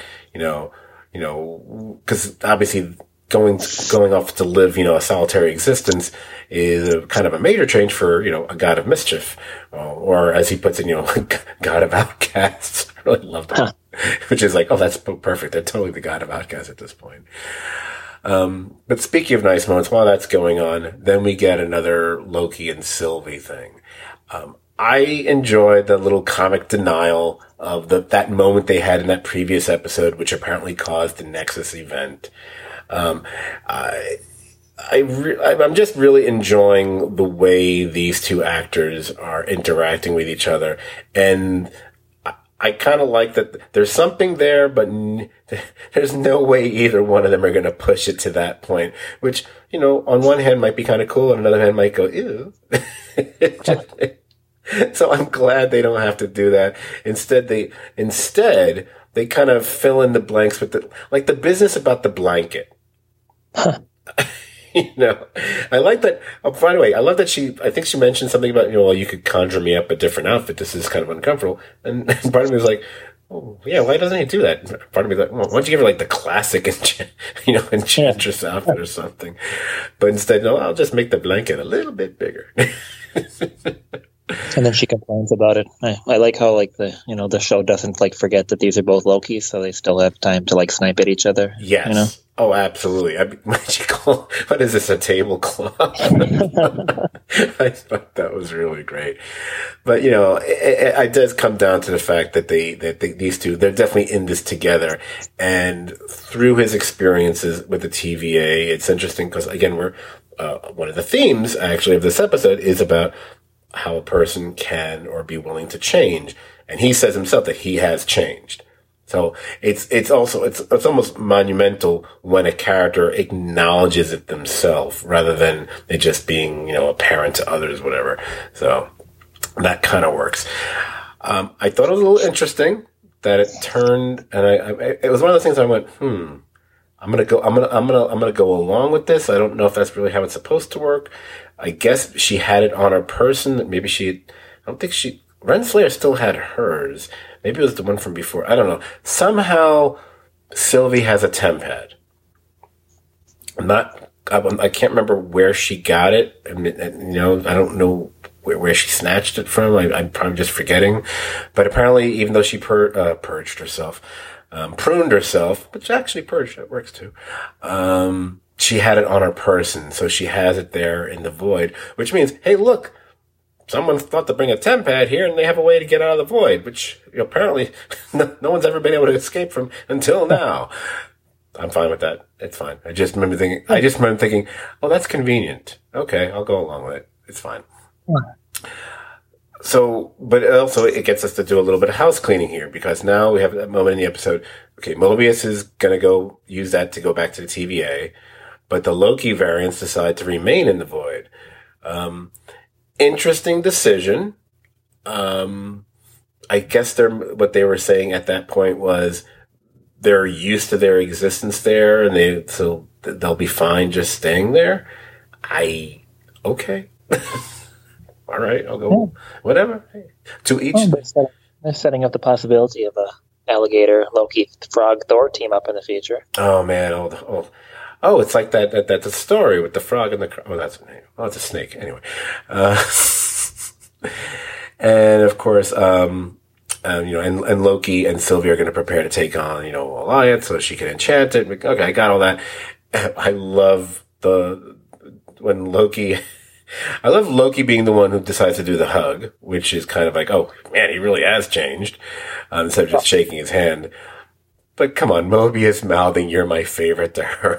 because obviously going off to live, a solitary existence is a kind of a major change for, a god of mischief, or as he puts it, god of outcasts. I really love that, which is like, oh, that's perfect. They're totally the god of outcasts at this point. But speaking of nice moments, while that's going on, then we get another Loki and Sylvie thing. I enjoyed the little comic denial of that moment they had in that previous episode, which apparently caused the Nexus event. I'm just really enjoying the way these two actors are interacting with each other. And I kind of like that there's something there, but there's no way either one of them are going to push it to that point, which, on one hand might be kind of cool. On another hand might go, ew. So I'm glad they don't have to do that. Instead, they kind of fill in the blanks with the business about the blanket. I like that. Oh, by the way, I love that I think she mentioned something about, you could conjure me up a different outfit. This is kind of uncomfortable. And part of me was like, oh, yeah, why doesn't he do that? Part of me was like, well, why don't you give her like the classic, enchantress outfit or something? But instead, no, I'll just make the blanket a little bit bigger. And then she complains about it. I like how the show doesn't forget that these are both Lokis, so they still have time to snipe at each other. Yes. Oh, absolutely. What is this, a tablecloth? I thought that was really great. But, it does come down to the fact that these two, they're definitely in this together. And through his experiences with the TVA, it's interesting because, again, one of the themes, actually, of this episode is about how a person can or be willing to change. And he says himself that he has changed. So it's almost monumental when a character acknowledges it themselves rather than it just being, apparent to others, whatever. So that kind of works. I thought it was a little interesting that it turned, and it was one of those things I went, I'm gonna go along with this. I don't know if that's really how it's supposed to work. I guess she had it on her person. Maybe Renslayer still had hers. Maybe it was the one from before. I don't know. Somehow Sylvie has a temp pad. I can't remember where she got it. I mean, I don't know where she snatched it from. I'm probably just forgetting. But apparently, even though she purged herself, pruned herself, which actually purged, that works too. She had it on her person, so she has it there in the void, which means, hey, look, someone thought to bring a temp pad here, and they have a way to get out of the void, which apparently no one's ever been able to escape from until now. I'm fine with that. It's fine. I just remember thinking, oh, that's convenient. Okay, I'll go along with it. It's fine. So, but also it gets us to do a little bit of house cleaning here, because now we have that moment in the episode. Okay, Mobius is going to go use that to go back to the TVA, but the Loki variants decide to remain in the void. Interesting decision. I guess what they were saying at that point was they're used to their existence there, and so they'll be fine just staying there. Okay. All right, I'll go. Whatever. To each. They're setting up the possibility of a alligator, Loki, Frog, Thor team up in the future. Oh man! Oh, it's like that's a story with the frog and the, oh, that's, oh, it's a snake. Anyway. And of course, and Loki and Sylvie are going to prepare to take on, Alliance so she can enchant it. Okay, I got all that. I love when Loki, I love Loki being the one who decides to do the hug, which is kind of like, oh man, he really has changed, instead of just shaking his hand. But come on, Mobius mouthing, "You're my favorite" to her.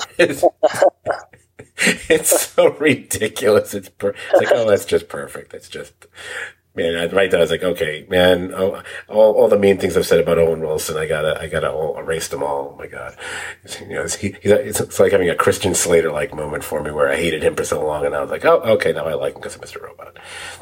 It's so ridiculous. It's like, oh, that's just perfect. That's just, man, right there I was like, okay, man, all the mean things I've said about Owen Wilson, I gotta all erase them all. Oh my God. It's like having a Christian Slater-like moment for me where I hated him for so long, and I was like, oh, okay, now I like him because of Mr. Robot.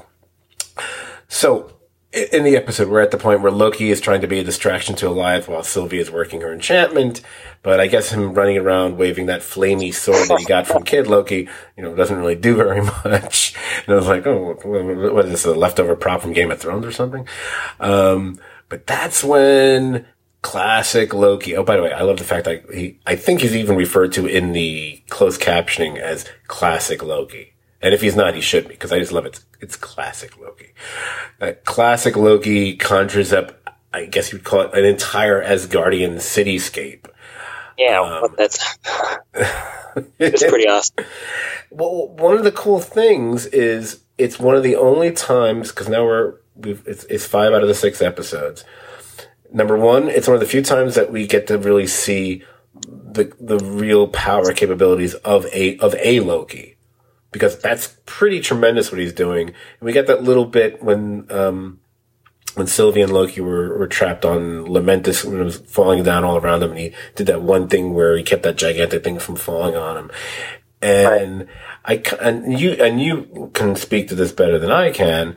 So, in the episode, we're at the point where Loki is trying to be a distraction to Alliance while Sylvie is working her enchantment. But I guess him running around waving that flamey sword that he got from Kid Loki, doesn't really do very much. And I was like, oh, what is this, a leftover prop from Game of Thrones or something? But that's when classic Loki. Oh, by the way, I love the fact that I think he's even referred to in the closed captioning as classic Loki. And if he's not, he should be, because I just love it. It's classic Loki. Classic Loki conjures up, I guess you'd call it, an entire Asgardian cityscape. Yeah, that's it's pretty awesome. Well, one of the cool things is it's one of the only times, because now it's 5 out of the 6 episodes. Number one, it's one of the few times that we get to really see the real power capabilities of a Loki. Because that's pretty tremendous what he's doing. And we get that little bit when Sylvie and Loki were trapped on Lamentus, when it was falling down all around him, and he did that one thing where he kept that gigantic thing from falling on him. And you can speak to this better than I can.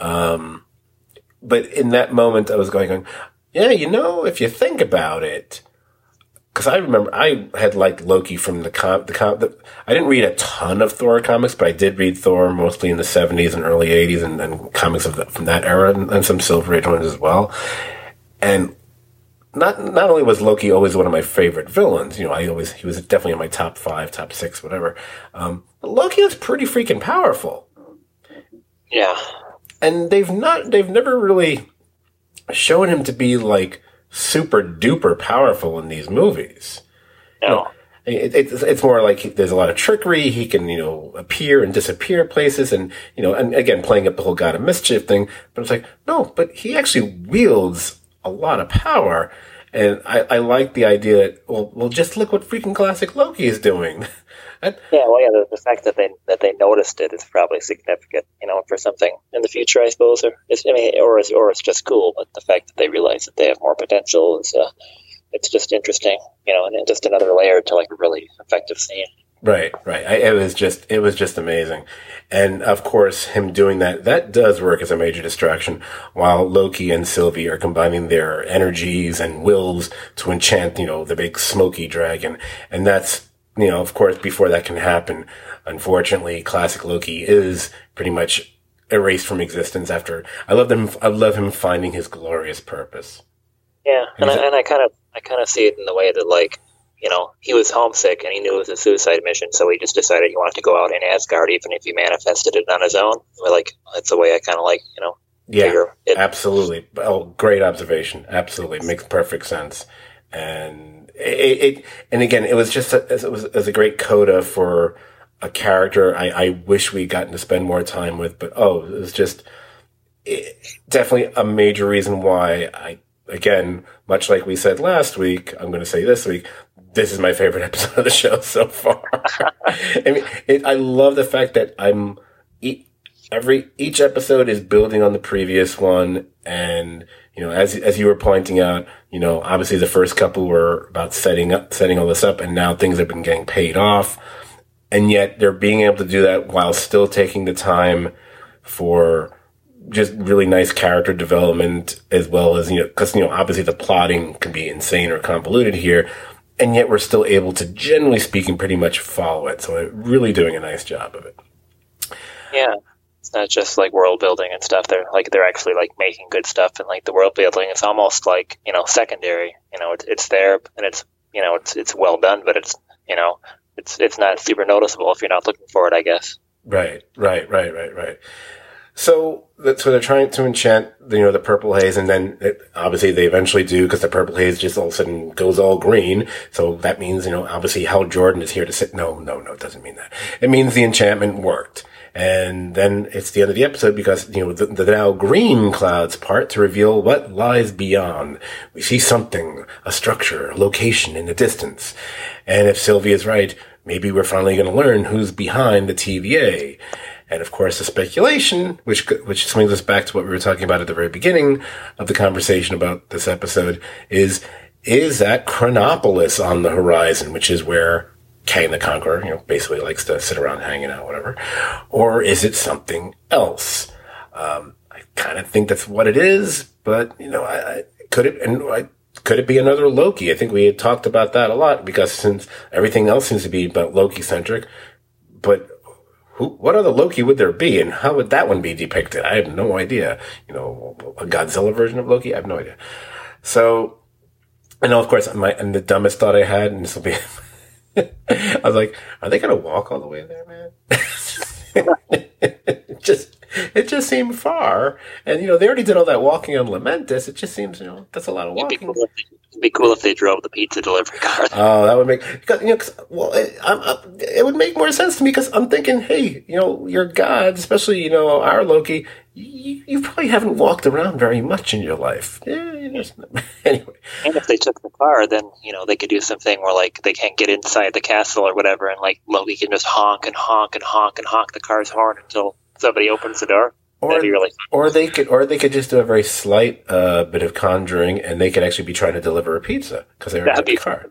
But in that moment, I was going, yeah, if you think about it, because I remember I had liked Loki from I didn't read a ton of Thor comics, but I did read Thor mostly in the 70s and early 80s and comics from that era and some Silver Age ones as well. And not only was Loki always one of my favorite villains, he was definitely in my top 5, top 6, whatever. But Loki was pretty freaking powerful. Yeah. And they've never really shown him to be like super duper powerful in these movies. No. It's more like there's a lot of trickery. He can, appear and disappear places and again, playing up the whole God of Mischief thing. But it's like, no, but he actually wields a lot of power. And I like the idea that, well, just look what freaking classic Loki is doing. The fact that they noticed it is probably significant, for something in the future, I suppose, or it's just cool. But the fact that they realize that they have more potential is, it's just interesting, and just another layer to like a really effective scene. Right. It was just amazing, and of course, him doing that does work as a major distraction. While Loki and Sylvie are combining their energies and wills to enchant, the big smoky dragon, and that's. Of course, before that can happen, unfortunately, classic Loki is pretty much erased from existence after. I love him finding his glorious purpose. Yeah, and I kind of see it in the way that, like, he was homesick and he knew it was a suicide mission, so he just decided he wanted to go out in Asgard, even if he manifested it on his own. Like, that's the way I kind of like, Yeah, absolutely. Oh, great observation. Absolutely, makes perfect sense. And and again, it was just it was a great coda for a character I wish we'd gotten to spend more time with, but it was just definitely a major reason why again, much like we said last week, I'm going to say this week, this is my favorite episode of the show so far. I love the fact that each episode is building on the previous one, and as you were pointing out, obviously the first couple were about setting all this up, and now things have been getting paid off, and yet they're being able to do that while still taking the time for just really nice character development, as well as because obviously the plotting can be insane or convoluted here, and yet we're still able to, generally speaking, pretty much follow it. So they're really doing a nice job of it. Yeah. It's not just like world building and stuff. They're actually like making good stuff, and like the world building is almost like secondary. It's there and it's it's well done, but it's it's not super noticeable if you're not looking for it, I guess. Right. So they're trying to enchant, the purple haze, and then obviously they eventually do, because the purple haze just all of a sudden goes all green. So that means, obviously Hal Jordan is here to sit. No, it doesn't mean that. It means the enchantment worked. And then it's the end of the episode because, the now green clouds part to reveal what lies beyond. We see something, a structure, a location in the distance. And if Sylvia's right, maybe we're finally going to learn who's behind the TVA. And of course, the speculation, which swings us back to what we were talking about at the very beginning of the conversation about this episode, is that Chronopolis on the horizon, which is where Kang the Conqueror, basically likes to sit around hanging out, whatever. Or is it something else? I kind of think that's what it is, but, could it be another Loki? I think we had talked about that a lot, because since everything else seems to be about Loki-centric, but what other Loki would there be, and how would that one be depicted? I have no idea. A Godzilla version of Loki? I have no idea. So, of course, and the dumbest thought I had, and this will be, I was like, are they going to walk all the way there, man? It just seemed far. And, they already did all that walking on Lamentis. It just seems, that's a lot of walking. It'd be cool if they drove the pizza delivery car. Oh, that would make, it would make more sense to me, because I'm thinking, hey, your gods, especially, our Loki, you probably haven't walked around very much in your life. Anyway. And if they took the car, then, they could do something where, like, they can't get inside the castle or whatever, and, like, Loki can just honk and honk and honk and honk the car's horn until somebody opens the door. That'd be really fun. Or they could just do a very slight bit of conjuring, and they could actually be trying to deliver a pizza because they already got the car.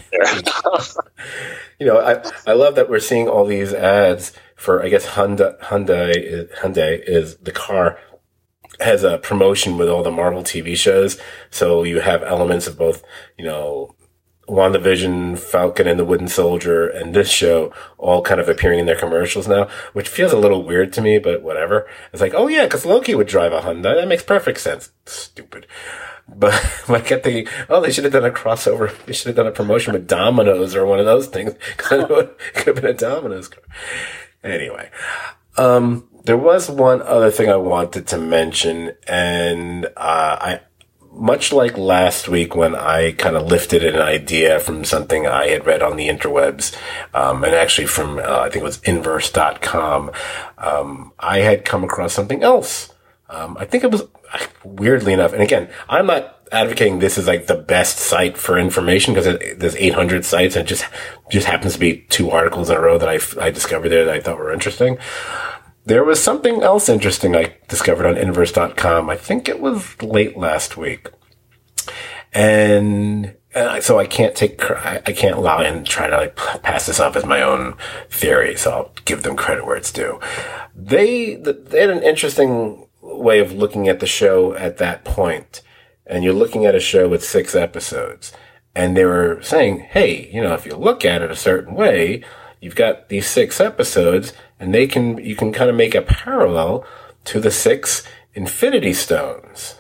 I love that we're seeing all these ads for, I guess, Hyundai is the car has a promotion with all the Marvel TV shows. So you have elements of both, WandaVision, Falcon and the Wooden Soldier, and this show all kind of appearing in their commercials now, which feels a little weird to me, but whatever. It's like, oh yeah, because Loki would drive a Hyundai. That makes perfect sense. Stupid. But I kept thinking, oh, they should have done a crossover. They should have done a promotion with Domino's or one of those things. Because it could have been a Domino's car. Anyway, there was one other thing I wanted to mention, and much like last week when I kind of lifted an idea from something I had read on the interwebs, and actually from, I think it was inverse.com, I had come across something else. I think it was, weirdly enough, and again, I'm not advocating this is like the best site for information, because there's 800 sites, and it just happens to be 2 articles in a row that I discovered there that I thought were interesting. There was something else interesting I discovered on inverse.com. I think it was late last week. And so I can't lie and try to pass this off as my own theory. So I'll give them credit where it's due. They had an interesting way of looking at the show at that point. And you're looking at a show with 6 episodes. And they were saying, hey, if you look at it a certain way, you've got these 6 episodes, and you can kind of make a parallel to the 6 Infinity Stones.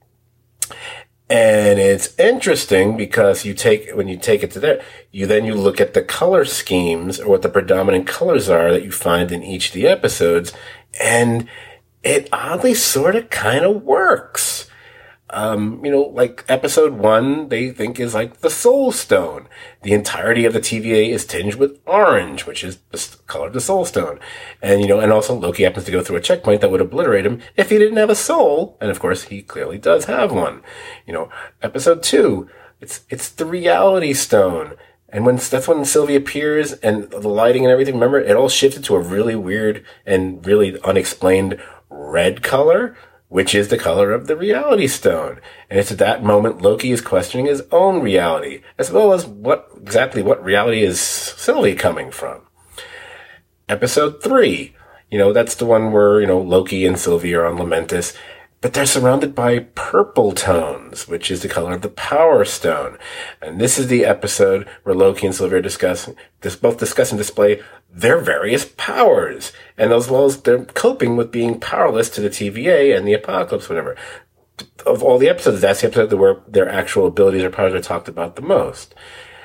And it's interesting because when you take it to there, you look at the color schemes, or what the predominant colors are that you find in each of the episodes, and it oddly sort of kind of works. Like episode 1, they think is like the Soul Stone. The entirety of the TVA is tinged with orange, which is the color of the Soul Stone. And, and also Loki happens to go through a checkpoint that would obliterate him if he didn't have a soul. And of course, he clearly does have one. Episode 2, it's the Reality Stone. And that's when Sylvia appears, and the lighting and everything, remember, it all shifted to a really weird and really unexplained red color, which is the color of the Reality Stone. And it's at that moment Loki is questioning his own reality, as well as what reality is Sylvie coming from. Episode 3, that's the one where, Loki and Sylvie are on Lamentis, but they're surrounded by purple tones, which is the color of the Power Stone. And this is the episode where Loki and Sylvie are both discuss and display their various powers, and as well as they're coping with being powerless to the TVA and the apocalypse, whatever. Of all the episodes, that's the episode where their actual abilities or powers are talked about the most.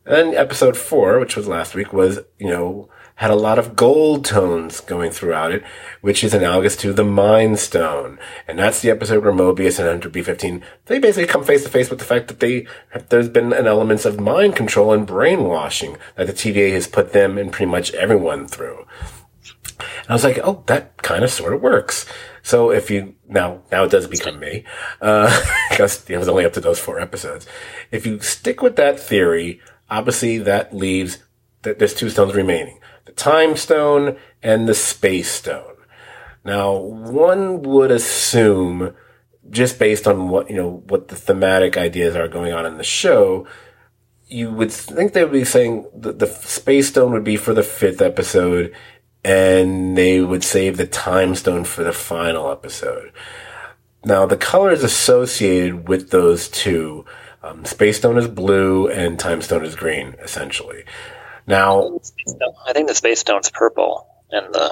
And then episode 4, which was last week, was, had a lot of gold tones going throughout it, which is analogous to the Mind Stone. And that's the episode where Mobius and Hunter B-15, they basically come face to face with the fact that there's been an elements of mind control and brainwashing that the TVA has put them and pretty much everyone through. And I was like, oh, that kind of sort of works. So if you, now it does become me, because it was only up to those 4 episodes. If you stick with that theory, obviously that leaves that there's 2 stones remaining. The Time Stone and the Space Stone. Now, one would assume, just based on what the thematic ideas are going on in the show, you would think they would be saying the Space Stone would be for the 5th episode, and they would save the Time Stone for the final episode. Now, the colors associated with those 2, Space Stone is blue and Time Stone is green, essentially. Now, I think the Space Stone's purple and the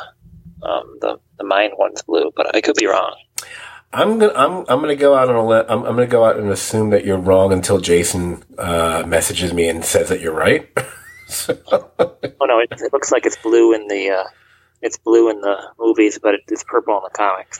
Mind one's blue, but I could be wrong. I'm gonna go out I'm gonna go out and assume that you're wrong until Jason messages me and says that you're right. Oh no, it looks like it's blue in the movies, but it's purple in the comics.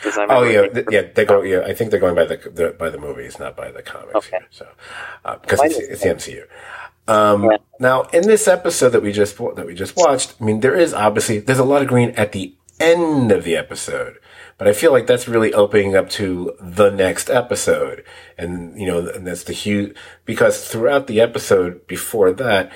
I think they're going by the movies, not by the comics. Okay. Here, so because it's the MCU. Now in this episode that we just watched, I mean, there's a lot of green at the end of the episode, but I feel like that's really opening up to the next episode, and and that's the huge, because throughout the episode before that,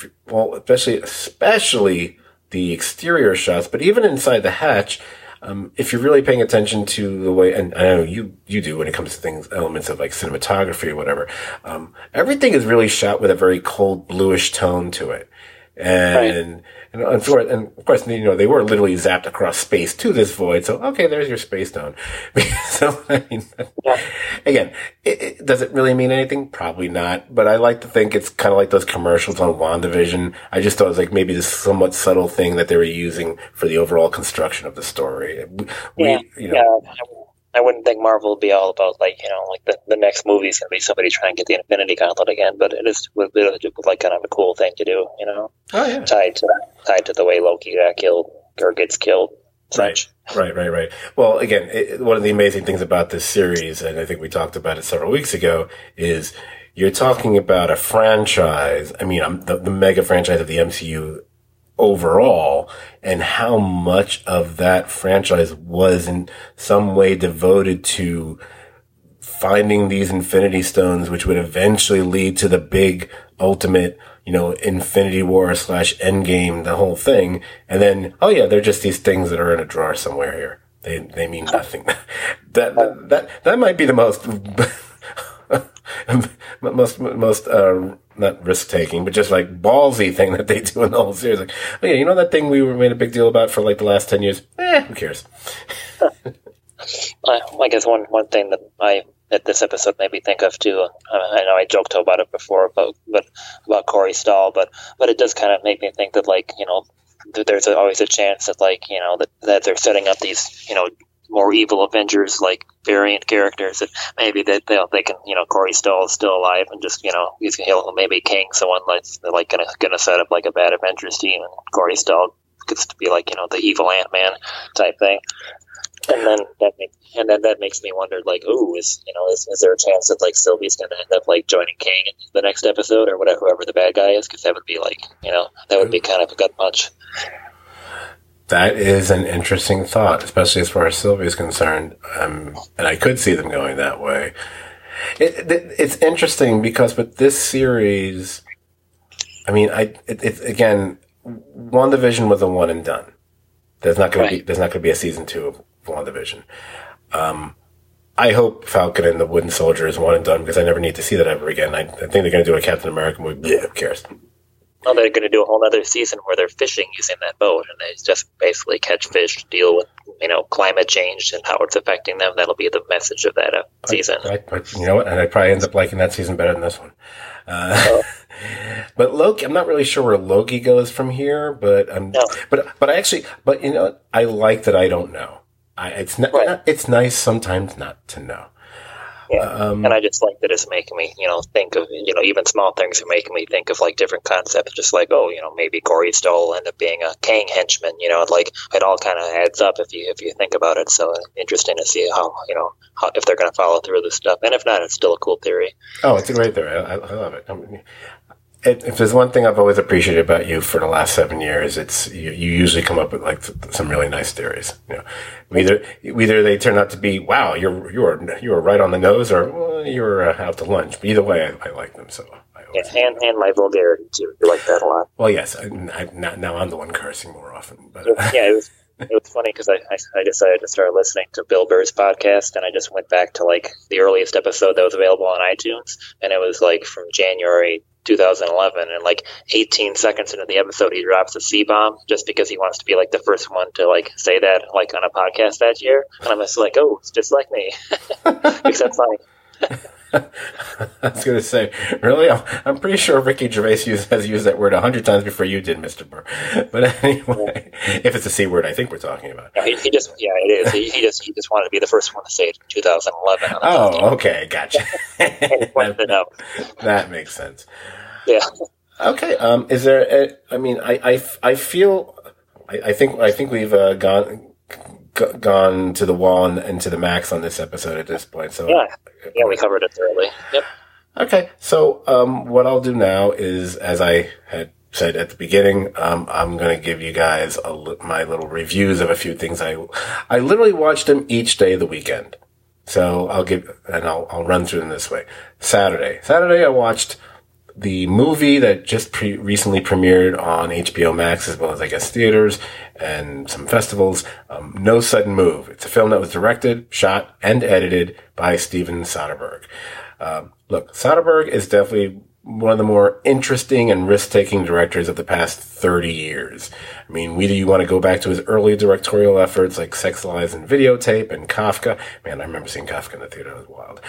especially the exterior shots, but even inside the hatch, if you're really paying attention to the way, and I know you do when it comes to elements of like cinematography or whatever, everything is really shot with a very cold bluish tone to it. And of course, they were literally zapped across space to this void. So, okay, there's your Space Stone. So, I mean, again, does it really mean anything? Probably not. But I like to think it's kind of like those commercials on WandaVision. I just thought it was like maybe this somewhat subtle thing that they were using for the overall construction of the story. I wouldn't think Marvel would be all about the next movie is going to be somebody trying to get the Infinity Gauntlet again, but it is with like kind of a cool thing to do, Oh, yeah. Tied to the way Loki got killed or gets killed. Right. Well, again, one of the amazing things about this series, and I think we talked about it several weeks ago, is you're talking about a franchise. I mean, the mega franchise of the MCU overall, and how much of that franchise was in some way devoted to finding these Infinity Stones, which would eventually lead to the big ultimate, Infinity War / Endgame, the whole thing. And then, oh yeah, they're just these things that are in a drawer somewhere here. They mean nothing. That might be the most not risk taking, but just like ballsy thing that they do in the whole series. Like, oh yeah, that thing we made a big deal about for like the last 10 years? Who cares? I guess one thing that this episode made me think of too. I know I joked about it before, about Corey Stoll, but it does kind of make me think that there's always a chance that that they're setting up these more evil Avengers variant characters that maybe they can Corey Stoll is still alive and just he'll maybe King someone they're gonna set up a bad Avengers team, and Corey Stoll gets to be the evil Ant-Man type thing. And then that makes me wonder, is there a chance that Sylvie's going to end up joining King in the next episode or whoever the bad guy is? Because that would be that would be kind of a gut punch. That is an interesting thought, especially as far as Sylvie is concerned, and I could see them going that way. It's interesting because with this series, I mean, it's again, WandaVision was a one and done. There's not going to be a season 2 of WandaVision. I hope Falcon and the Wooden Soldier is one and done because I never need to see that ever again. I think they're going to do a Captain America movie. Who cares? Well, they're going to do a whole other season where they're fishing using that boat, and they just basically catch fish, deal with climate change and how it's affecting them. That'll be the message of that season. You know what? And I'd probably end up liking that season better than this one. But Loki, I'm not really sure where Loki goes from here. But I like that I don't know. It's nice sometimes not to know. Yeah, and I just like that it's making me, think of, even small things are making me think of like different concepts. Just like, maybe Corey Stoll will end up being a Kang henchman. And like it all kind of adds up if you think about it. So interesting to see how if they're going to follow through this stuff, and if not, it's still a cool theory. Oh, it's a great theory. I love it. I mean, if there's one thing I've always appreciated about you for the last 7 years, it's you usually come up with like some really nice theories. Either they turn out to be, wow, you were right on the nose, or you were out to lunch. But either way, I like them. So and my vulgarity too. You like that a lot. Well, yes. Now I'm the one cursing more often. But yeah, it was funny because I decided to start listening to Bill Burr's podcast, and I just went back to like the earliest episode that was available on iTunes, and it was like from January 2011, and like 18 seconds into the episode he drops a C-bomb just because he wants to be like the first one to like say that like on a podcast that year, and I'm just like, oh, it's just like me. Except funny. I was going to say, really? I'm pretty sure Ricky Gervais has used that word 100 times before you did, Mr. Burr. But anyway, if it's a C word, I think we're talking about. Yeah, it is. He just wanted to be the first one to say it in 2011. Oh, okay, gotcha. That makes sense. Yeah. Okay. Is there? I feel. I think we've gone to the wall and to the max on this episode at this point. So yeah, we covered it thoroughly. Yep. Okay, so what I'll do now is, as I had said at the beginning, I'm going to give you guys my little reviews of a few things. I literally watched them each day of the weekend. So I'll run through them this way. Saturday, I watched the movie that just recently premiered on HBO Max, as well as, I guess, theaters and some festivals, No Sudden Move. It's a film that was directed, shot, and edited by Steven Soderbergh. Look, Soderbergh is definitely one of the more interesting and risk-taking directors of the past 30 years. I mean, whether you want to go back to his early directorial efforts like Sex, Lies, and Videotape and Kafka. Man, I remember seeing Kafka in the theater. It was wild.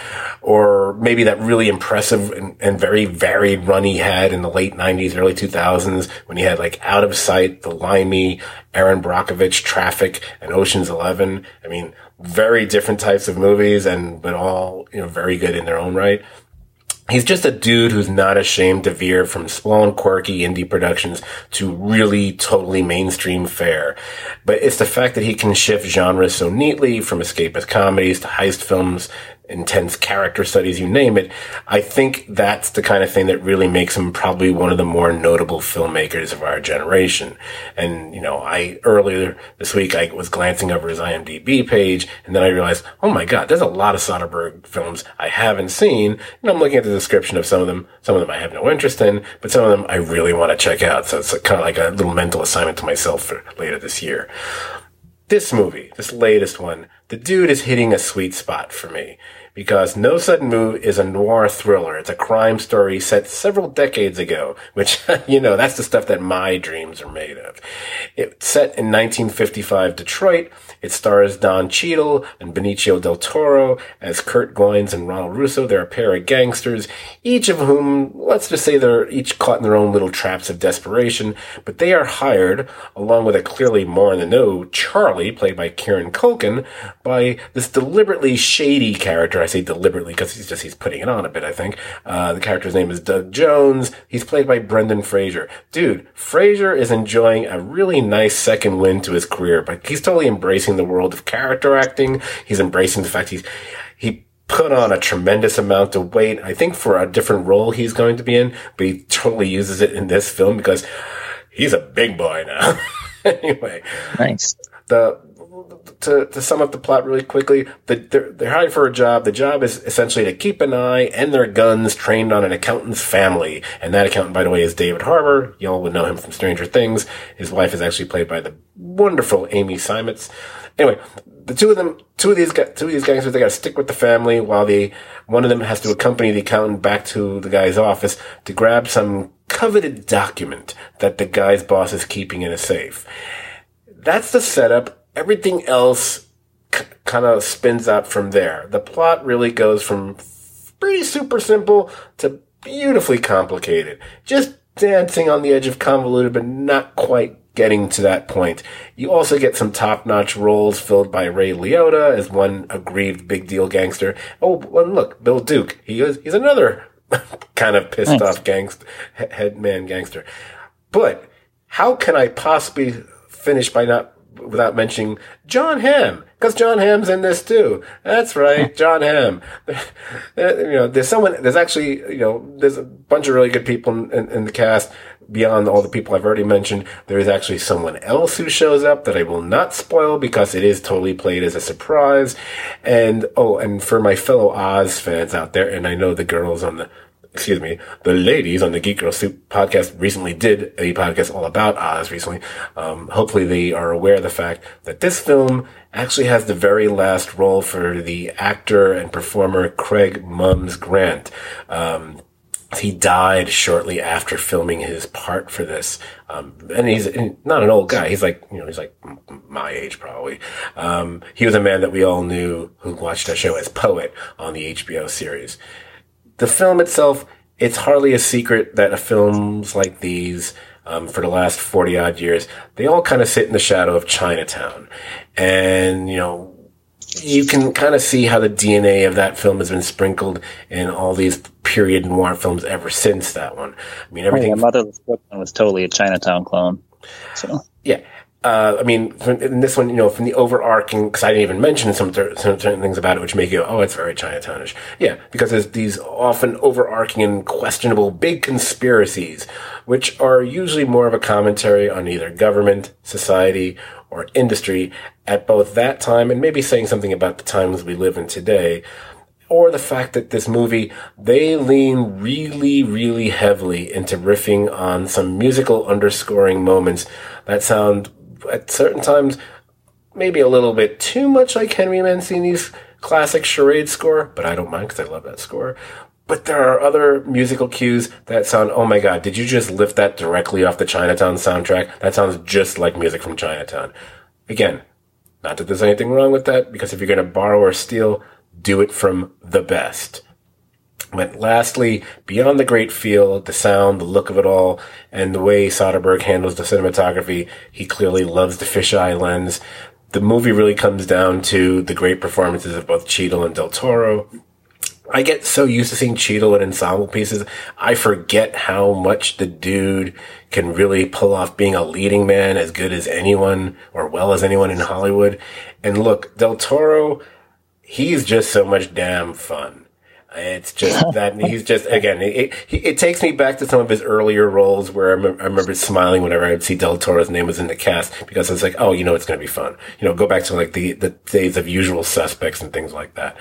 Or maybe that really impressive and very varied run he had in the late 90s, early 2000s when he had like Out of Sight, The Limey, Aaron Brockovich, Traffic, and Ocean's 11. I mean, very different types of movies but all, very good in their own right. He's just a dude who's not ashamed to veer from small and quirky indie productions to really totally mainstream fare. But it's the fact that he can shift genres so neatly, from escapist comedies to heist films, intense character studies, you name it. I think that's the kind of thing that really makes him probably one of the more notable filmmakers of our generation. And, earlier this week, I was glancing over his IMDb page, and then I realized, oh my God, there's a lot of Soderbergh films I haven't seen. And I'm looking at the description of some of them. Some of them I have no interest in, but some of them I really want to check out. So it's kind of like a little mental assignment to myself for later this year. This movie, this latest one, the dude is hitting a sweet spot for me. Because No Sudden Move is a noir thriller. It's a crime story set several decades ago, which, that's the stuff that my dreams are made of. It's set in 1955 Detroit. It stars Don Cheadle and Benicio del Toro as Kurt Goins and Ronald Russo. They're a pair of gangsters, each of whom, let's just say they're each caught in their own little traps of desperation, but they are hired, along with a clearly more in the know Charlie, played by Kieran Culkin, by this deliberately shady character. I say deliberately because he's putting it on a bit, I think. The character's name is Doug Jones. He's played by Brendan Fraser. Dude, Fraser is enjoying a really nice second wind to his career, but he's totally embracing the world of character acting. He's embracing the fact he put on a tremendous amount of weight, I think, for a different role he's going to be in, but he totally uses it in this film because he's a big boy now. Anyway. Nice. To sum up the plot really quickly, they're hired for a job. The job is essentially to keep an eye and their guns trained on an accountant's family. And that accountant, by the way, is David Harbour. Y'all would know him from Stranger Things. His wife is actually played by the wonderful Amy Seimetz. Anyway, two of these gangsters, they got to stick with the family while one of them has to accompany the accountant back to the guy's office to grab some coveted document that the guy's boss is keeping in a safe. That's the setup. Everything else kind of spins out from there. The plot really goes from pretty super simple to beautifully complicated. Just dancing on the edge of convoluted, but not quite getting to that point. You also get some top-notch roles filled by Ray Liotta as one aggrieved big deal gangster. Oh, and look, Bill Duke. He's another kind of pissed off headman gangster. But how can I possibly finish without mentioning John Hamm? Because John Hamm's in this too. That's right, John Hamm. There's a bunch of really good people in the cast. Beyond all the people I've already mentioned, there is actually someone else who shows up that I will not spoil because it is totally played as a surprise. And for my fellow Oz fans out there, and I know the ladies on the Geek Girl Soup podcast recently did a podcast all about Oz recently. Hopefully they are aware of the fact that this film actually has the very last role for the actor and performer Craig Mums Grant. He died shortly after filming his part for this. And he's not an old guy. He's like my age probably. He was a man that we all knew who watched our show as Poet on the HBO series. The film itself, it's hardly a secret that films like these, for the last 40 odd years, they all kind of sit in the shadow of Chinatown. And, you can kind of see how the DNA of that film has been sprinkled in all these period noir films ever since that one. I mean, everything. Motherless Brooklyn was totally a Chinatown clone. So yeah. In this one, from the overarching, because I didn't even mention some certain things about it, which make you go, oh, it's very Chinatownish. Yeah, because there's these often overarching and questionable big conspiracies, which are usually more of a commentary on either government, society, or industry at both that time, and maybe saying something about the times we live in today, or the fact that this movie, they lean really, really heavily into riffing on some musical underscoring moments that sound, at certain times, maybe a little bit too much like Henry Mancini's classic charade score, but I don't mind because I love that score. But there are other musical cues that sound, oh my god, did you just lift that directly off the Chinatown soundtrack? That sounds just like music from Chinatown. Again, not that there's anything wrong with that, because if you're going to borrow or steal, do it from the best. But lastly, beyond the great feel, the sound, the look of it all, and the way Soderbergh handles the cinematography, he clearly loves the fisheye lens. The movie really comes down to the great performances of both Cheadle and Del Toro. I get so used to seeing Cheadle in ensemble pieces, I forget how much the dude can really pull off being a leading man as good as anyone, or well as anyone in Hollywood. And look, Del Toro, he's just so much damn fun. It's just that he's just, again, it takes me back to some of his earlier roles where I remember smiling whenever I'd see Del Toro's name was in the cast, because it's like, oh, it's going to be fun. Go back to like the days of Usual Suspects and things like that.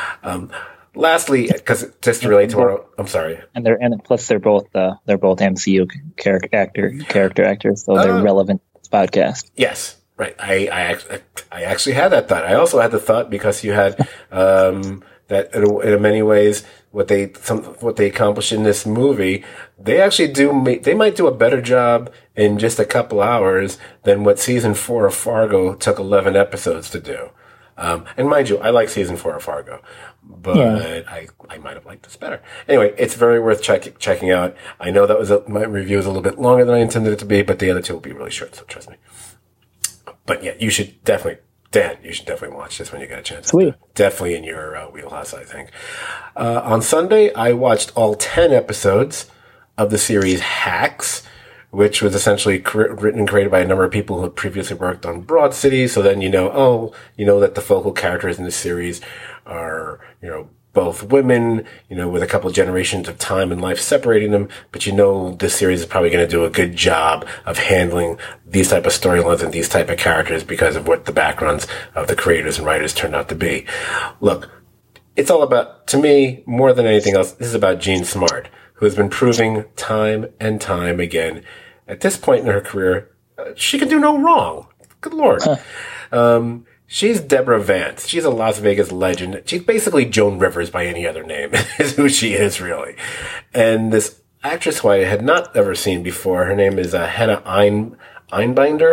Lastly, because just to relate to I'm sorry. And plus they're both MCU character actors, so they're relevant to this podcast. Yes. Right. I actually had that thought. I also had the thought because you had, that in many ways, what they accomplish in this movie, they actually they might do a better job in just a couple hours than what season 4 of Fargo took 11 episodes to do. And mind you, I like season 4 of Fargo, but yeah. I might have liked this better. Anyway, it's very worth checking out. I know that my review is a little bit longer than I intended it to be, but the other two will be really short, so trust me. But yeah, you should definitely watch this when you get a chance. Sweet. Definitely in your wheelhouse, I think. On Sunday, I watched all 10 episodes of the series Hacks, which was essentially written and created by a number of people who had previously worked on Broad City. So then that the focal characters in the series are, both women, with a couple of generations of time and life separating them. But this series is probably going to do a good job of handling these type of storylines and these type of characters because of what the backgrounds of the creators and writers turned out to be. Look, it's all about, to me, more than anything else, this is about Jean Smart, who has been proving time and time again, at this point in her career, she can do no wrong. Good Lord. Huh. She's Deborah Vance. She's a Las Vegas legend. She's basically Joan Rivers by any other name, is who she is, really. And this actress who I had not ever seen before, her name is Hannah Einbinder.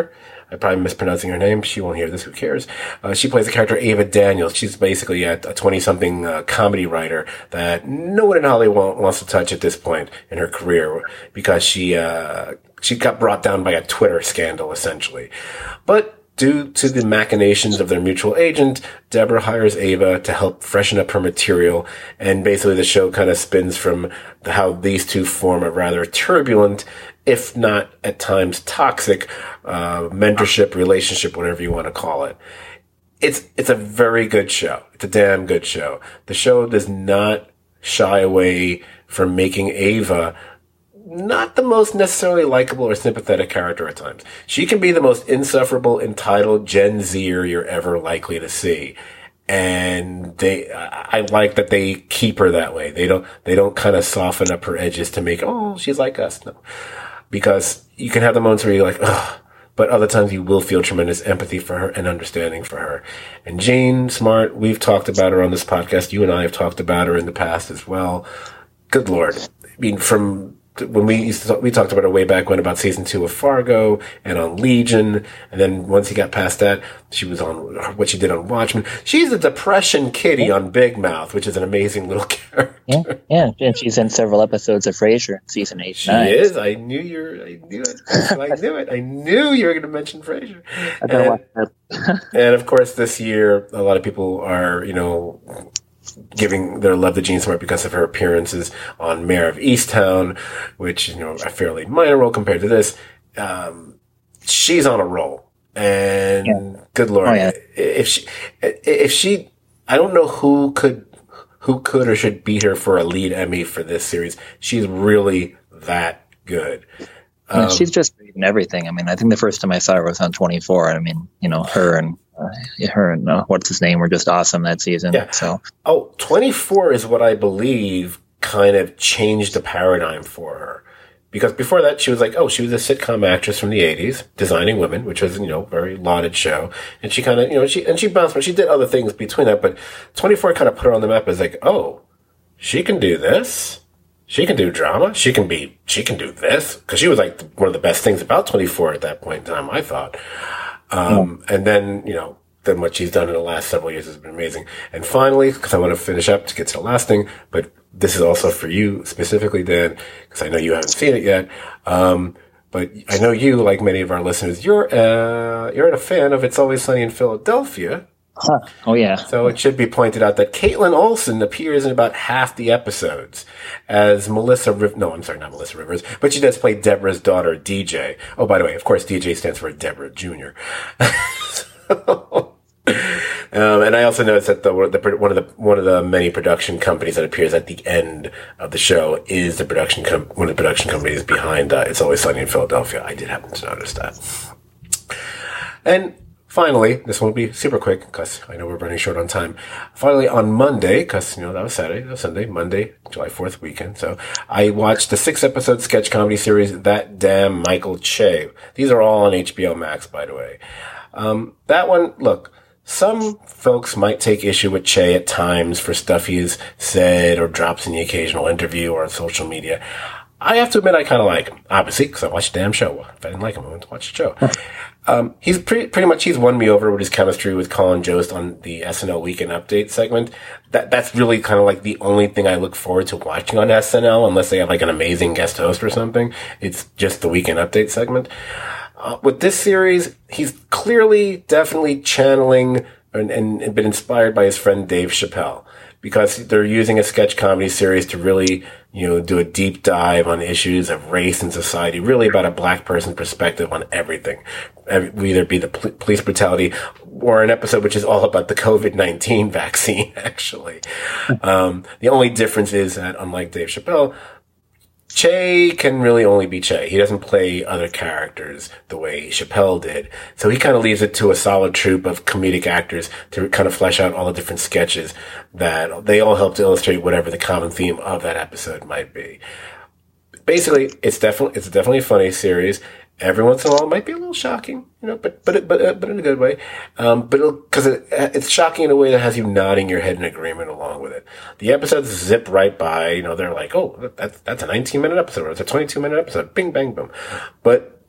I'm probably mispronouncing her name. She won't hear this. Who cares? She plays the character Ava Daniels. She's basically a 20-something comedy writer that no one in Hollywood wants to touch at this point in her career because she got brought down by a Twitter scandal, essentially. But due to the machinations of their mutual agent, Deborah hires Ava to help freshen up her material, and basically the show kind of spins from how these two form a rather turbulent, if not at times toxic, mentorship, relationship, whatever you want to call it. It's a very good show. It's a damn good show. The show does not shy away from making Ava not the most necessarily likable or sympathetic character at times. She can be the most insufferable, entitled Gen Zer you're ever likely to see. And I like that they keep her that way. They don't kind of soften up her edges to make, oh, she's like us. No. Because you can have the moments where you're like, ugh, but other times you will feel tremendous empathy for her and understanding for her. And Jane Smart, we've talked about her on this podcast. You and I have talked about her in the past as well. Good Lord. I mean, from when we talked about her way back when, about season 2 of Fargo and on Legion. And then once he got past that, she was on what she did on Watchmen. She's a depression kitty on Big Mouth, which is an amazing little character. Yeah. And she's in several episodes of Frasier, season 8. She is. I knew it. I knew you were going to mention Frasier. And of course, this year, a lot of people are, giving their love to Jean Smart because of her appearances on Mayor of Easttown, which, a fairly minor role compared to this. She's on a roll. And good Lord, if she, I don't know who could or should beat her for a lead Emmy for this series. She's really that good. She's just great in everything. I mean, I think the first time I saw her was on 24. I mean, her and what's his name were just awesome that season. Yeah. So, 24 is what I believe kind of changed the paradigm for her. Because before that, she was a sitcom actress from the 80s, Designing Women, which was, very lauded show. And she kind of, she bounced, but she did other things between that. But 24 kind of put her on the map as she can do this. She can do drama. She can do this. Because she was one of the best things about 24 at that point in time, I thought. And then, then what she's done in the last several years has been amazing. And finally, because I want to finish up to get to the last thing, but this is also for you specifically, Dan, because I know you haven't seen it yet. But I know you, like many of our listeners, you're a fan of It's Always Sunny in Philadelphia. Huh. Oh, yeah. So it should be pointed out that Caitlin Olsen appears in about half the episodes as not Melissa Rivers, but she does play Deborah's daughter, DJ. Oh, by the way, of course, DJ stands for Deborah Jr. And I also noticed that one of the many production companies that appears at the end of the show is one of the production companies behind It's Always Sunny in Philadelphia. I did happen to notice that. And finally, this won't be super quick because I know we're running short on time. Finally, on Monday, because, that was Saturday, that was Sunday, Monday, July 4th weekend. So I watched the 6-episode sketch comedy series, That Damn Michael Che. These are all on HBO Max, by the way. That one, look, some folks might take issue with Che at times for stuff he has said or drops in the occasional interview or on social media. I have to admit I kind of like him, obviously, because I watched the damn show. If I didn't like him, I wouldn't watch the show. He's pretty much, he's won me over with his chemistry with Colin Jost on the SNL Weekend Update segment. That's really kind of like the only thing I look forward to watching on SNL, unless they have an amazing guest host or something. It's just the Weekend Update segment. With this series, he's clearly, definitely channeling and been inspired by his friend Dave Chappelle, because they're using a sketch comedy series to really, do a deep dive on issues of race and society, really about a black person's perspective on everything. Either be the police brutality or an episode which is all about the COVID-19 vaccine, actually. The only difference is that, unlike Dave Chappelle, Che can really only be Che. He doesn't play other characters the way Chappelle did. So he kind of leaves it to a solid troupe of comedic actors to kind of flesh out all the different sketches that they all help to illustrate whatever the common theme of that episode might be. Basically, it's definitely a funny series. Every once in a while, it might be a little shocking, but in a good way. Because it's shocking in a way that has you nodding your head in agreement along with it. The episodes zip right by. They're like, oh, that's a 19-minute episode, or it's a 22-minute episode. Bing, bang, boom. But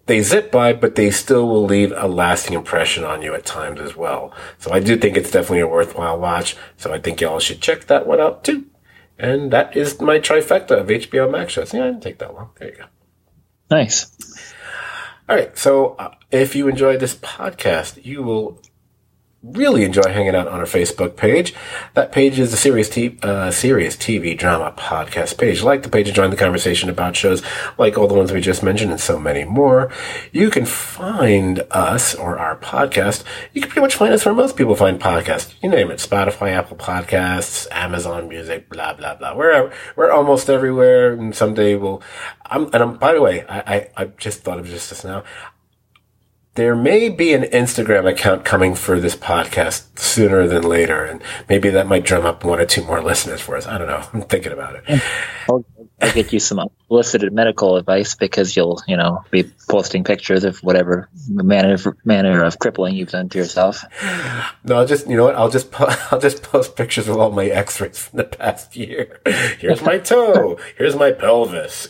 they zip by, but they still will leave a lasting impression on you at times as well. So I do think it's definitely a worthwhile watch. So I think y'all should check that one out too. And that is my trifecta of HBO Max shows. Yeah, it didn't take that long. There you go. Nice. All right. So if you enjoyed this podcast, you will really enjoy hanging out on our Facebook page. That page is the Serious TV Drama Podcast page. Like the page to join the conversation about shows like all the ones we just mentioned and so many more. You can find us or our podcast. You can pretty much find us where most people find podcasts. You name it. Spotify, Apple Podcasts, Amazon Music, blah, blah, blah. We're almost everywhere. And someday by the way, I just thought of this now. There may be an Instagram account coming for this podcast sooner than later, and maybe that might drum up 1 or 2 more listeners for us. I don't know. I'm thinking about it. I'll get you some unsolicited medical advice because you'll, be posting pictures of whatever manner of crippling you've done to yourself. No, I'll just post pictures of all my X-rays from the past year. Here's my toe. Here's my pelvis.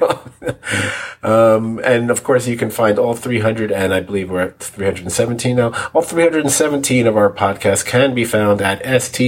And of course, you can find all 300, and I believe we're at 317 now. All 317 of our podcasts can be found at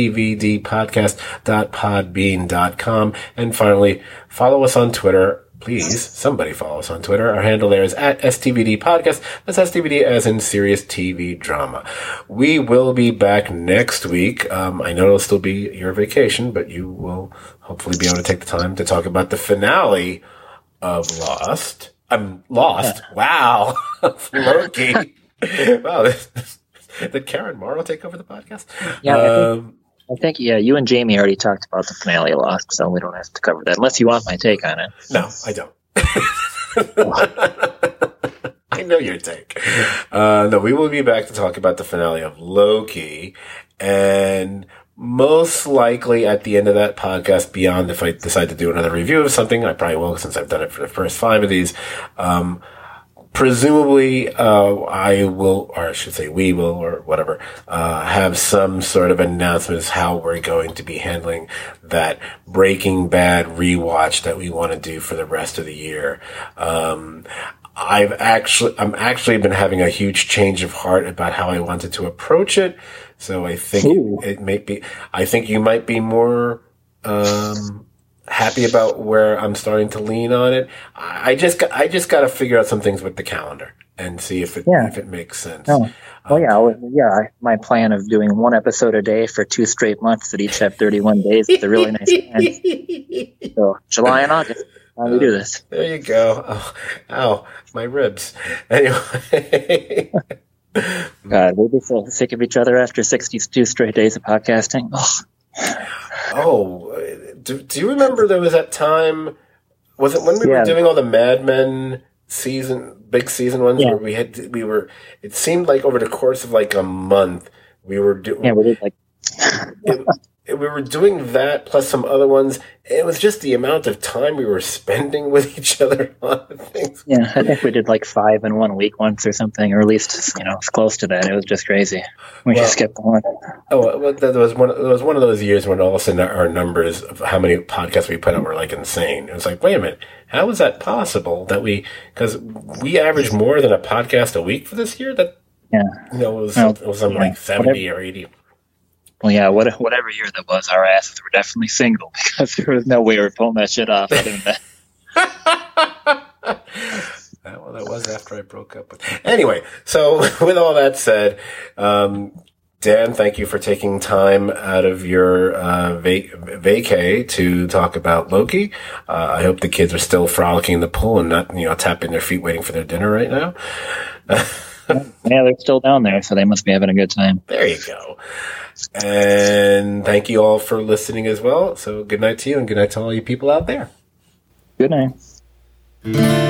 stvdpodcast.podbean.com. And finally, follow us on Twitter. Please, somebody follow us on Twitter. Our handle there is at STVD Podcast. That's STVD as in Serious TV Drama. We will be back next week. I know it'll still be your vacation, but you will hopefully be able to take the time to talk about the finale of Lost. Lost. Wow. Loki. Wow. Did Karen Morrow take over the podcast? Yeah. I think, you and Jamie already talked about the finale of Lost, so we don't have to cover that, unless you want my take on it. No, I don't. I know your take. No, we will be back to talk about the finale of Loki, and most likely at the end of that podcast, beyond if I decide to do another review of something, I probably will since I've done it for the first 5 of these, presumably, I will, or I should say we will, or whatever, have some sort of announcement as how we're going to be handling that Breaking Bad rewatch that we want to do for the rest of the year. I'm actually been having a huge change of heart about how I wanted to approach it. So I think I think you might be more, happy about where I'm starting to lean on it. I just got to figure out some things with the calendar and see if it makes sense. Oh. My plan of doing 1 episode a day for 2 straight months that each have 31 days is a really nice plan. So July and August, we do this. There you go. Oh, ow, my ribs. Anyway. God, we'll be so sick of each other after 62 straight days of podcasting. Oh, do you remember there was that time? Was it when we were doing all the Mad Men big season ones where it seemed like over the course of like a month we were doing. Yeah, we did like. We were doing that plus some other ones. It was just the amount of time we were spending with each other on things. Yeah, I think we did like 5 in 1 week once or something, or at least close to that. It was just crazy. We just kept going. Oh, well, that was one of those years when all of a sudden our numbers of how many podcasts we put out were like insane. It was like, wait a minute, how is that possible? Because we averaged more than a podcast a week for this year. It was something like 70 or 80. Well, yeah, whatever year that was, our asses were definitely single because there was no way we were pulling that shit off other than that. Well, that was after I broke up with. Anyway, so with all that said, Dan, thank you for taking time out of your vacay to talk about Loki. I hope the kids are still frolicking in the pool and not, tapping their feet waiting for their dinner right now. Yeah, they're still down there, so they must be having a good time. There you go. And thank you all for listening as well. So good night to you and good night to all you people out there. Good night.